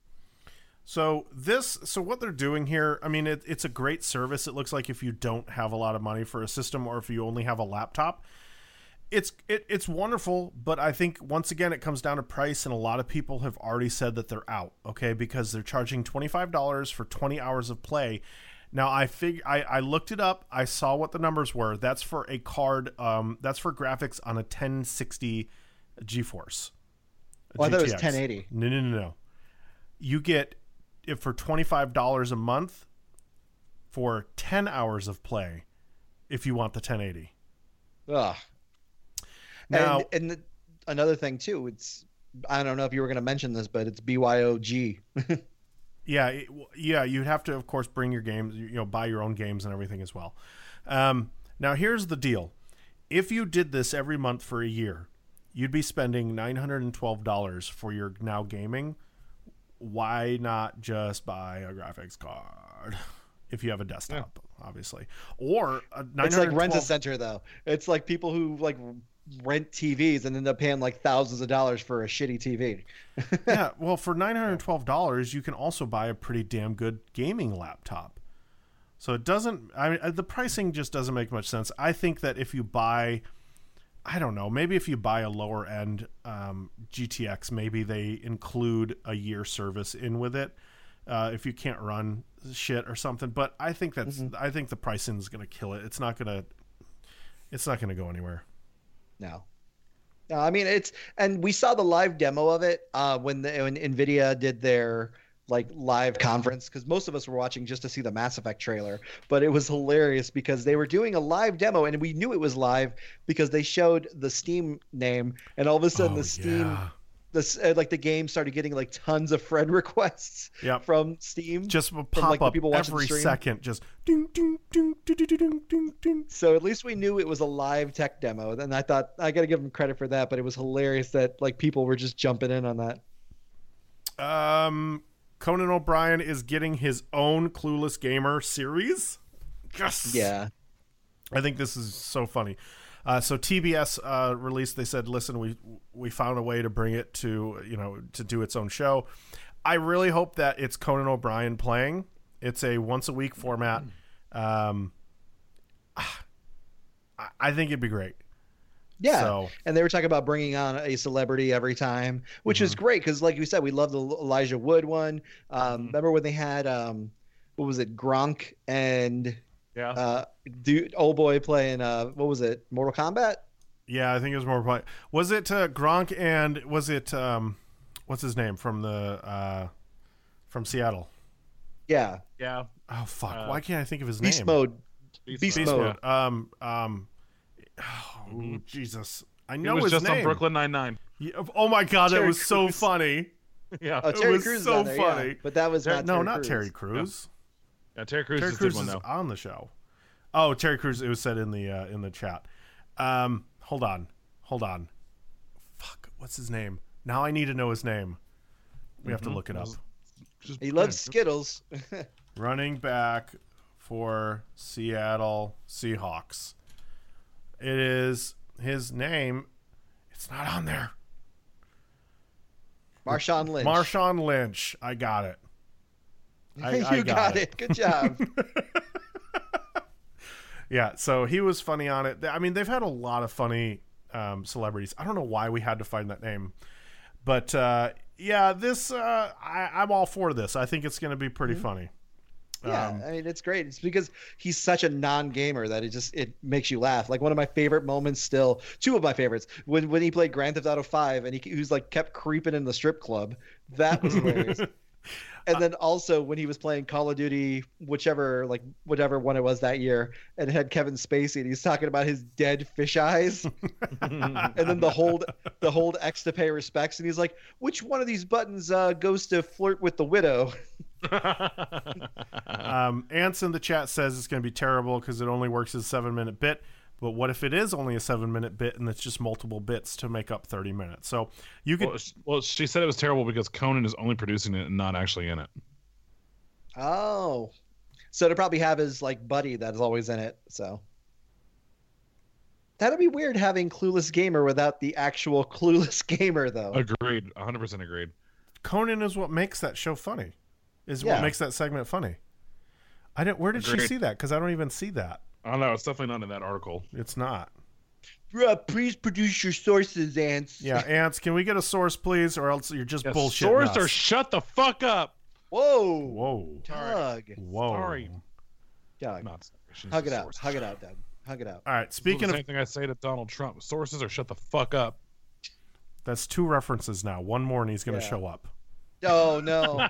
So what they're doing here, I mean, it's a great service. It looks like if you don't have a lot of money for a system or if you only have a laptop, it's wonderful. But I think once again, it comes down to price. And a lot of people have already said that they're out. Okay. Because they're charging $25 for 20 hours of play. Now I looked it up. I saw what the numbers were. That's for a card. That's for graphics on a 1060 GeForce. Well, I thought it was 1080. No. You get it for $25 a month for 10 hours of play if you want the 1080. Ugh. Now, and another thing too, I don't know if you were going to mention this, but it's BYOG. Yeah, you'd have to, of course, bring your games, buy your own games and everything as well. Now, here's the deal. If you did this every month for a year, you'd be spending $912 for your Now gaming. Why not just buy a graphics card if you have a desktop, obviously? Or it's like Rent-A-Center, though. It's like people who like rent TVs and end up paying like thousands of dollars for a shitty TV. Yeah, well, for $912, you can also buy a pretty damn good gaming laptop. So it doesn't. I mean, the pricing just doesn't make much sense. I think that if you buy, I don't know, maybe if you buy a lower end GTX, maybe they include a year service in with it if you can't run shit or something. But I think I think the pricing is going to kill it. It's not going to go anywhere. No, I mean and we saw the live demo of it when NVIDIA did their like live conference, because most of us were watching just to see the Mass Effect trailer, but it was hilarious because they were doing a live demo and we knew it was live because they showed the Steam name and all of a sudden Steam, like the game started getting like tons of friend requests from Steam. Just pop up every second, just ding, ding, ding, ding, ding, ding, ding, ding. So at least we knew it was a live tech demo. And I thought I got to give them credit for that, but it was hilarious that like people were just jumping in on that. Conan O'Brien is getting his own Clueless Gamer series. Yes. Yeah. I think this is so funny. So TBS released, they said, listen, we found a way to bring it to, to do its own show. I really hope that it's Conan O'Brien playing. It's a once a week format. I think it'd be great. Yeah, So, and they were talking about bringing on a celebrity every time, which is great because, like you said, we love the Elijah Wood one. Remember when they had what was it, Gronk and old boy playing what was it, Mortal Kombat? yeah, I think it was more. Was it Gronk and was it what's his name from Seattle? Yeah. Yeah. Oh fuck! Why can't I think of his Beast name? Mode. Beast Mode. Oh, Jesus! I It know was his just name. on Brooklyn Nine-Nine. Yeah, oh my god, that Terry was so Crews. funny. Yeah. Oh, Terry was Crews is so on there, funny. yeah. But that was not No, Terry not Crews. Terry Crews. Yeah, Terry Crews Terry just Crews did one is though. on the show. Oh, Terry Crews. It was said in the chat. Hold on. Fuck. What's his name? Now I need to know his name. We have to look it up. Just- He loves Skittles. Running back for Seattle Seahawks. It is his name. It's not on there. Marshawn Lynch. Marshawn Lynch. I got it. I You got it. Good job. Yeah, so he was funny on it. I mean, they've had a lot of funny celebrities. I don't know why we had to find that name, but yeah, this I'm all for this. I think it's going to be pretty funny. Yeah, I mean, it's great. It's because he's such a non-gamer that it makes you laugh. Like one of my favorite moments, still two of my favorites, when he played Grand Theft Auto 5 and he was like kept creeping in the strip club. That was hilarious. And then also when he was playing Call of Duty, whatever one it was that year, and it had Kevin Spacey, and he's talking about his dead fish eyes, and then the hold X to pay respects, and he's like, "Which one of these buttons goes to flirt with the widow?" Ants in the chat says it's going to be terrible because it only works as a 7-minute bit. But what if it is only a 7-minute bit and it's just multiple bits to make up 30 minutes? So you could. Well, she said it was terrible because Conan is only producing it and not actually in it. Oh, so to probably have his like buddy that's always in it. So that'd be weird having Clueless Gamer without the actual Clueless Gamer, though. Agreed. 100% agreed. Conan is what makes that show funny. What Yeah. makes that segment funny. Where did she Agreed. see that? Because I don't even see that. I don't know. It's definitely not in that article. It's not. Please produce your sources, Ants. Yeah, Ants, can we get a source, please? Or else you're just Yeah, bullshit. source or shut the fuck up. Whoa. Whoa. Doug. Whoa. Sorry. Doug. Not sorry. She's Hug it a out. source. Hug it out, Doug. Hug it out. All right, It's speaking the of. same thing I say to Donald Trump. Sources or shut the fuck up. That's 2 references now. One more and he's going to Yeah. show up. Oh no.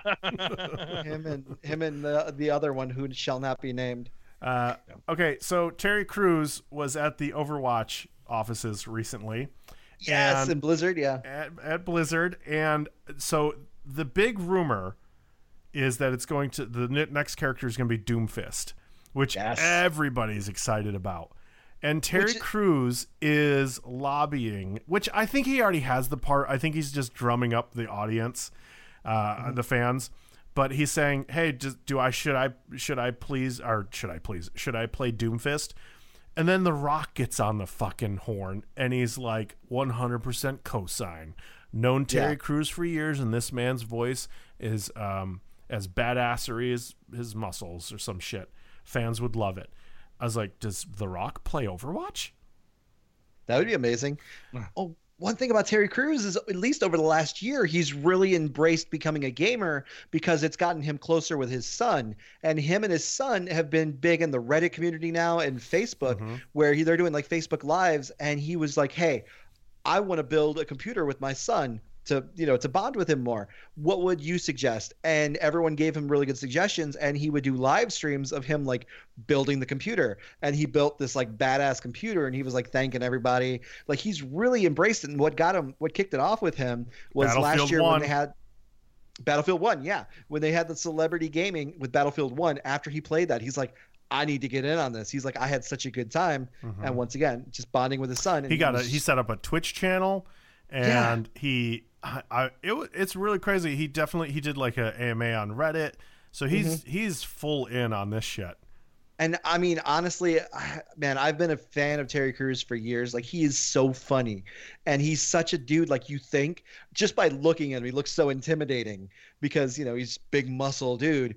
him and the other one who shall not be named. Okay, so Terry Crews was at the Overwatch offices recently. Yes, and in Blizzard, yeah. at Blizzard, and so the big rumor is that it's going to the next character is going to be Doomfist, which Yes. everybody's excited about. And Terry Crews is lobbying, which I think he already has the part. I think he's just drumming up the audience, the fans. But he's saying, "Hey, should I play Doomfist?" And then The Rock gets on the fucking horn, and he's like, 100% cosign. Known Terry Crews for years, and this man's voice is as badassery as his muscles or some shit. Fans would love it. I was like, does The Rock play Overwatch? That would be amazing. Oh, one thing about Terry Crews is, at least over the last year, he's really embraced becoming a gamer because it's gotten him closer with his son. And him and his son have been big in the Reddit community now and Facebook, where they're doing like Facebook Lives. And he was like, "Hey, I want to build a computer with my son to bond with him more. What would you suggest?" And everyone gave him really good suggestions, and he would do live streams of him like building the computer. And he built this like badass computer, and he was like thanking everybody. Like, he's really embraced it. And what kicked it off with him was Battlefield last year 1. when they had Battlefield 1, yeah. When they had the celebrity gaming with Battlefield 1, after he played that, he's like, "I need to get in on this." He's like, "I had such a good time." And once again, just bonding with his son. And He set up a Twitch channel, and it's really crazy. He did like a AMA on Reddit, so he's full in on this shit. And I mean, honestly, man, I've been a fan of Terry Crews for years. Like, he is so funny, and he's such a dude. Like, you think just by looking at him, he looks so intimidating because he's big muscle dude.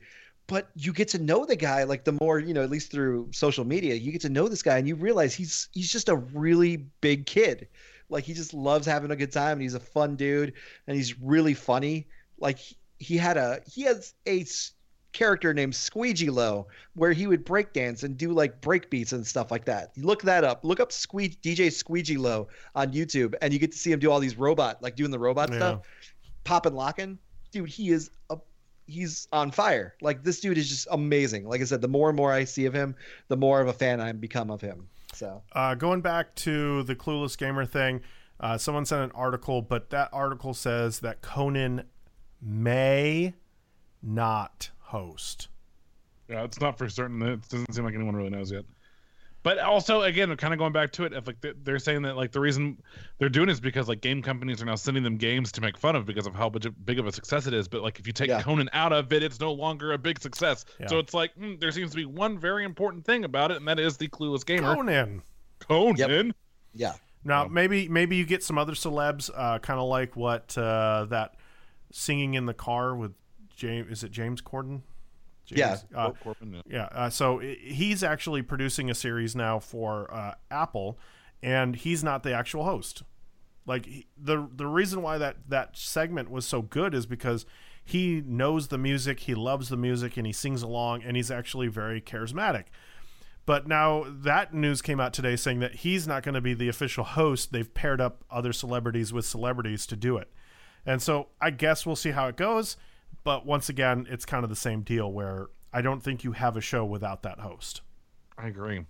but you get to know the guy, like the more, at least through social media, you get to know this guy and you realize he's just a really big kid. Like he just loves having a good time and he's a fun dude and he's really funny. Like he has a character named Squeegee Low where he would break dance and do like break beats and stuff like that. You look that up. Look up DJ Squeegee Low on YouTube and you get to see him do all these doing the robot stuff, popping, locking. Dude, he's on fire. Like this dude is just amazing. Like I said, the more and more I see of him, the more of a fan I become of him. So going back to the Clueless Gamer thing, someone sent an article, but that article says that Conan may not host. Yeah, it's not for certain. It doesn't seem like anyone really knows yet. But also, again, kind of going back to it, if like they're saying that like the reason they're doing it is because like game companies are now sending them games to make fun of because of how big of a success it is. But like if you take Conan out of it, it's no longer a big success. Yeah. So it's like there seems to be one very important thing about it, and that is the Clueless Gamer. Conan. Yep. Yeah. Now maybe you get some other celebs, kind of like what that singing in the car with James. Is it James Corden? James, Corbin, so he's actually producing a series now for Apple, and he's not the actual host. Like the reason why that segment was so good is because he knows the music, he loves the music, and he sings along, and he's actually very charismatic. But now that news came out today saying that he's not going to be the official host. They've paired up other celebrities with celebrities to do it. And so I guess we'll see how it goes. But once again, it's kind of the same deal where I don't think you have a show without that host. I agree.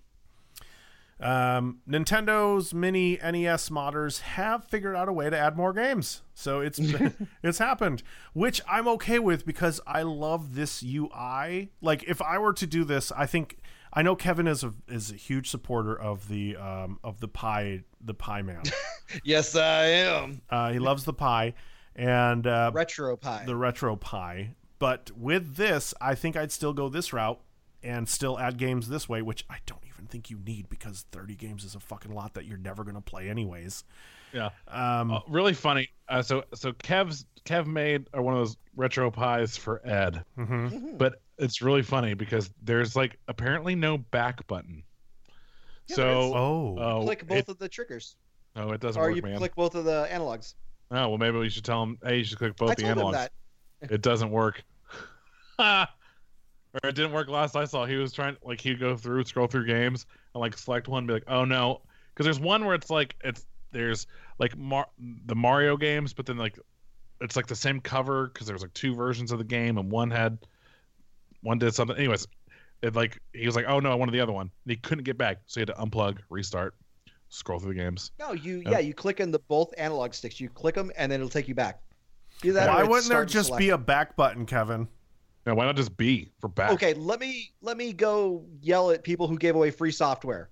Nintendo's mini NES modders have figured out a way to add more games. So it's happened, which I'm okay with because I love this UI. Like if I were to do this, I know Kevin is a huge supporter of the Pi Man. Yes, I am. He loves the Pi. And Retro Pi. The Retro Pi. But with this, I think I'd still go this route and still add games this way, which I don't even think you need because 30 games is a fucking lot that you're never going to play anyways. Yeah. Really funny. So Kev made one of those Retro Pis for Ed. Mm-hmm. But it's really funny because there's like apparently no back button. Yeah, so click both of the triggers. Oh, it doesn't or work, you man. click both of the analogs. Oh, well, maybe we should tell him, hey, you should click both the analogs. that. It doesn't work. Or it didn't work last I saw. He was trying, like, he'd go through, scroll through games, and, like, select one and be like, oh, no. Because there's one where it's, like, there's, like, the Mario games, but then, like, it's, like, the same cover because there's, like, two versions of the game, and one did something. Anyways, he was like, oh, no, I wanted the other one. And he couldn't get back, so he had to unplug, restart. Scroll through the games. No, you click in both analog sticks. You click them, and then it'll take you back. Why wouldn't there just be a back button, Kevin? Yeah, why not just B for back? Okay, let me go yell at people who gave away free software.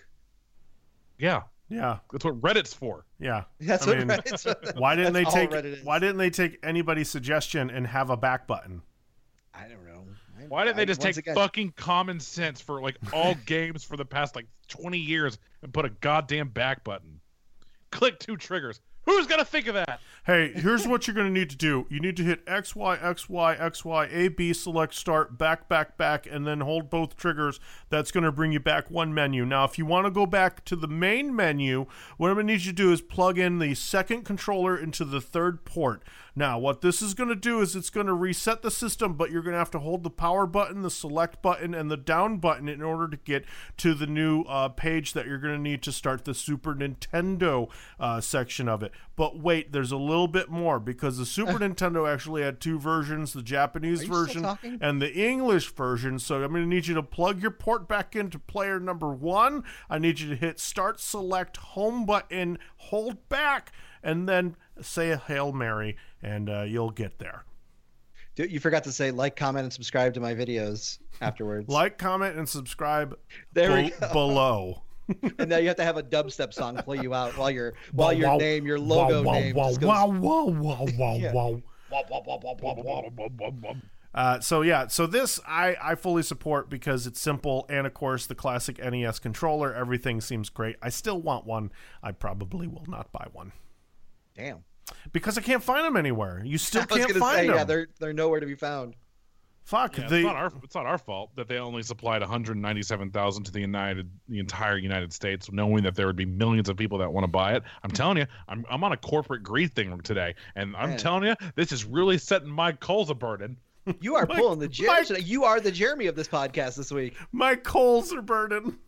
Yeah, that's what Reddit's for. Yeah, that's what Reddit's. Why didn't they take anybody's suggestion and have a back button? I don't know. Why didn't they just take fucking common sense for like all games for the past like 20 years and put a goddamn back button? Click two triggers. Who's gonna think of that? Hey, here's what you're gonna need to do. You need to hit X, Y, X, Y, X, Y, A, B, select, start, back, and then hold both triggers. That's gonna bring you back one menu. Now, if you want to go back to the main menu, what I'm gonna need you to do is plug in the second controller into the third port. Now, what this is going to do is it's going to reset the system, but you're going to have to hold the power button, the select button, and the down button in order to get to the new page that you're going to need to start the Super Nintendo section of it. But wait, there's a little bit more because the Super Nintendo actually had two versions, the Japanese version and the English version. So I'm going to need you to plug your port back into player number 1. I need you to hit start, select, home button, hold back, and then say a Hail Mary, and you'll get there. You forgot to say like, comment, and subscribe to my videos afterwards. Like, comment, and subscribe below. And now you have to have a dubstep song play you out while your logo name goes... So this I fully support because it's simple, and of course the classic NES controller, everything seems great. I still want one. I probably will not buy one. Damn. Because I can't find them anywhere. You still can't find them. Yeah, they're nowhere to be found. Fuck. Yeah, it's not our fault that they only supplied 197,000 to the entire United States, knowing that there would be millions of people that want to buy it. I'm telling you, I'm on a corporate greed thing today, and I'm telling you, this is really setting my coals a burning. You are pulling the Jeremy today. You are the Jeremy of this podcast this week. My coals are burning.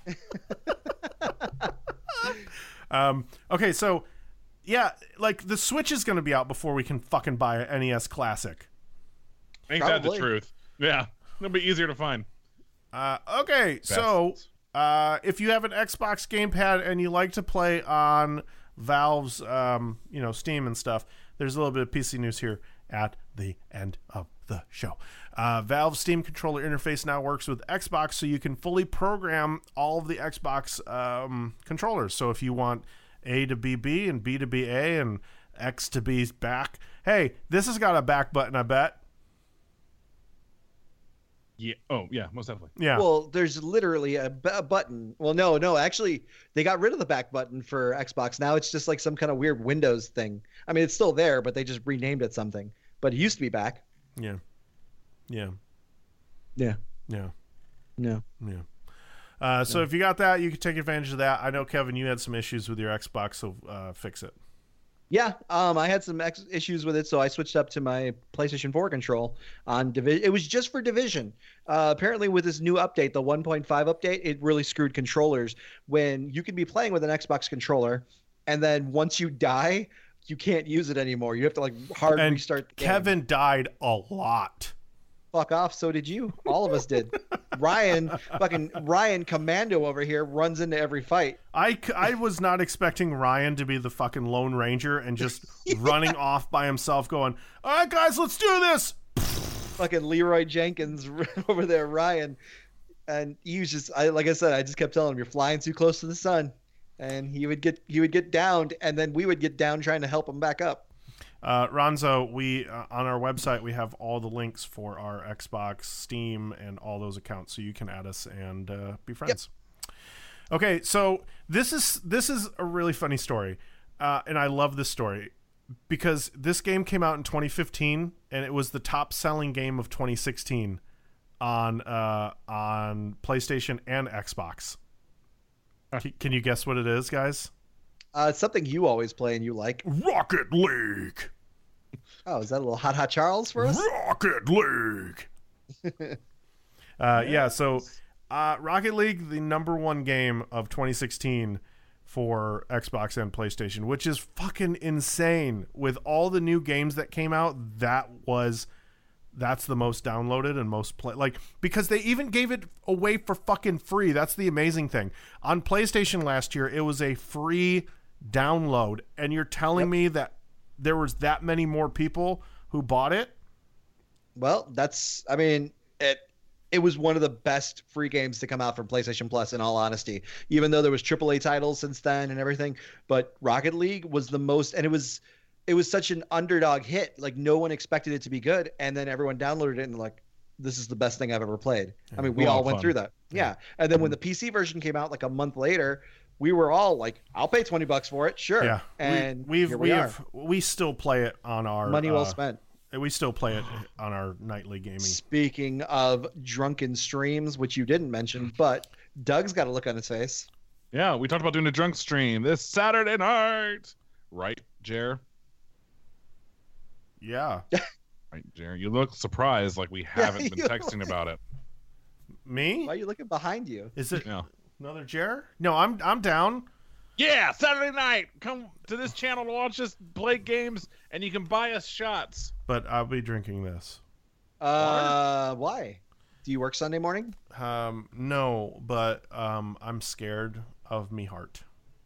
Okay, so yeah, like the Switch is going to be out before we can fucking buy an NES Classic. Ain't that the truth? Yeah, it'll be easier to find. Okay, so if you have an Xbox gamepad and you like to play on Valve's, Steam and stuff, there's a little bit of PC news here at the end of the show. Valve's Steam controller interface now works with Xbox, so you can fully program all of the Xbox controllers. So if you want A to be B and B to be A and X to be back, hey, this has got a back button, I bet. Yeah. Oh, yeah, most definitely. Yeah. Well, there's literally a button. Well, no. Actually, they got rid of the back button for Xbox. Now it's just like some kind of weird Windows thing. I mean, it's still there, but they just renamed it something. But it used to be back. Yeah. Yeah. Yeah. Yeah. No. Yeah. So if you got that, you can take advantage of that. I know, Kevin, you had some issues with your Xbox, so fix it. Yeah, I had some issues with it, so I switched up to my PlayStation 4 control on Division. It was just for Division. Apparently, with this new update, the 1.5 update, it really screwed controllers. When you can be playing with an Xbox controller, and then once you die, you can't use it anymore. You have to restart the game. Kevin died a lot. Fuck off. So did you. All of us did. Ryan Commando over here runs into every fight. I was not expecting Ryan to be the fucking Lone Ranger and just running off by himself going, all right, guys, let's do this. Fucking Leroy Jenkins over there, Ryan. And he was just, like I said, I just kept telling him, you're flying too close to the sun. And he would get downed, and then we would get down trying to help him back up. Ronzo, we on our website we have all the links for our Xbox, Steam, and all those accounts, so you can add us and be friends. Yep. Okay, so this is a really funny story, and I love this story because this game came out in 2015, and it was the top-selling game of 2016 on PlayStation and Xbox. Can you guess what it is, guys? It's something you always play and you like. Rocket League. Oh, is that a little Hot Charles for us? Rocket League. Yeah, so Rocket League, the number one game of 2016 for Xbox and PlayStation, which is fucking insane. With all the new games that came out, that's the most downloaded and most play, because they even gave it away for fucking free. That's the amazing thing. On PlayStation last year, it was a free download, and you're telling me that there was that many more people who bought it? Well, it was one of the best free games to come out from PlayStation Plus, in all honesty, even though there was AAA titles since then and everything. But Rocket League was the most, and it was such an underdog hit. Like, no one expected it to be good, and then everyone downloaded it and like, this is the best thing I've ever played. Yeah, I mean, we all went through that. Yeah. And then when the PC version came out like a month later, we were all like, I'll pay $20 for it. Sure. Yeah. And we still play it on our money well spent. We still play it on our nightly gaming. Speaking of drunken streams, which you didn't mention, but Doug's got a look on his face. Yeah. We talked about doing a drunk stream this Saturday night. Right, Jer? Yeah. Right, Jer. You look surprised like we haven't been texting about it. Me? Why are you looking behind you? Is it another Jer? No, I'm down. Yeah, Saturday night. Come to this channel to watch us play games, and you can buy us shots. But I'll be drinking this. Why? Do you work Sunday morning? No, but I'm scared of me heart.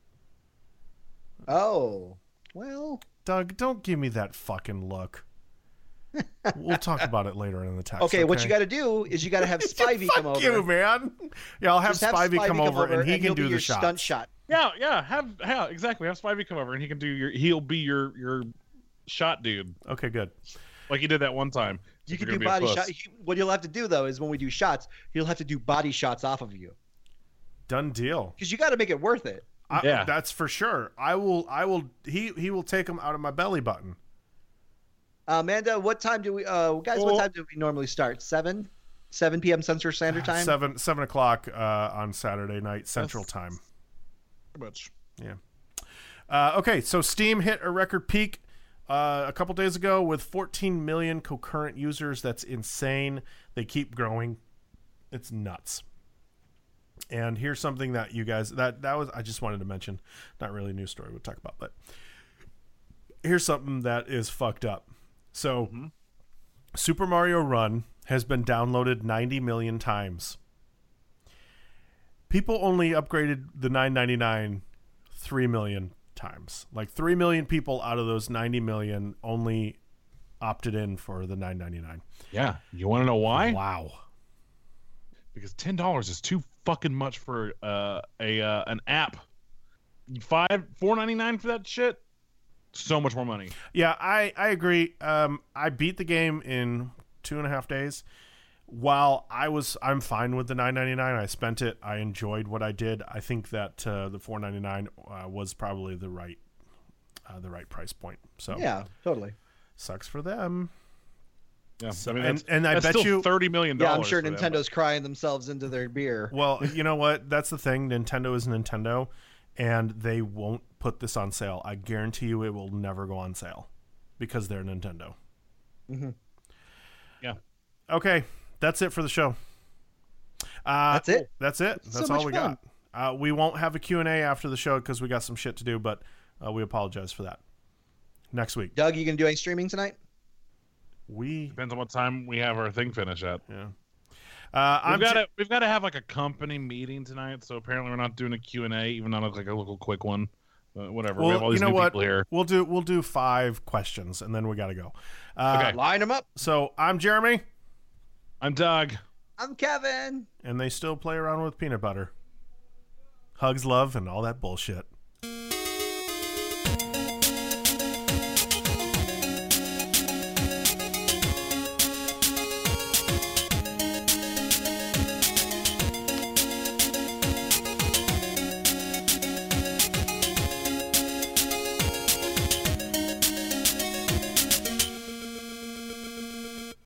Oh, well. Doug, don't give me that fucking look. We'll talk about it later in the text. Okay, what you got to do is you got to have Spivey come over. Fuck you, man. Yeah, I'll have Spivey come over and he can do the shots. Stunt shot. Yeah, exactly. Have Spivey come over and he can do he'll be your shot dude. Okay, good. Like he did that one time. You can do body shots. What you'll have to do though is when we do shots, he'll have to do body shots off of you. Done deal. Because you got to make it worth it. That's for sure. I will. He will take them out of my belly button. Amanda, what time do we guys? What time do we normally start? 7 p.m. Central Standard Time. 7 o'clock on Saturday night Central Time. Pretty much. Yeah. Okay, so Steam hit a record peak a couple days ago with 14 million concurrent users. That's insane. They keep growing. It's nuts. And here's something that you guys that was I just wanted to mention. Not really a news story we'll talk about, but here's something that is fucked up. So Super Mario Run has been downloaded 90 million times. People only upgraded the $9.99 3 million times. Like 3 million people out of those 90 million only opted in for the $9.99. Yeah. You want to know why? Wow. Because $10 is too fucking much for an app. $4.99 for that shit. So much more money. Yeah, I agree. I beat the game in 2.5 days. While I'm fine with the $9.99. I spent it. I enjoyed what I did. I think that the $4.99 was probably the right price point. So yeah, totally. Sucks for them. Yeah, So, I mean, and I that's bet still you $30 million. Yeah, I'm sure for them, Nintendo's crying themselves into their beer. Well, you know what? That's the thing. Nintendo is Nintendo, and they won't put this on sale. I guarantee you, it will never go on sale because they're Nintendo. Mm-hmm. Yeah. Okay, that's it for the show. That's it. That's it. That's so all much we fun. got. We won't have a Q&A after the show because we got some shit to do, but we apologize for that. Next week. Doug, you gonna do any streaming tonight? Depends on what time we have our thing finish at. Yeah. We've got to have like a company meeting tonight, so apparently we're not doing a Q&A, even on like a little quick one. Whatever. Well, we have all these new people here. We'll do 5 questions and then we got to go. Okay. Line them up. So I'm Jeremy. I'm Doug. I'm Kevin. And they still play around with peanut butter. Hugs, love, and all that bullshit.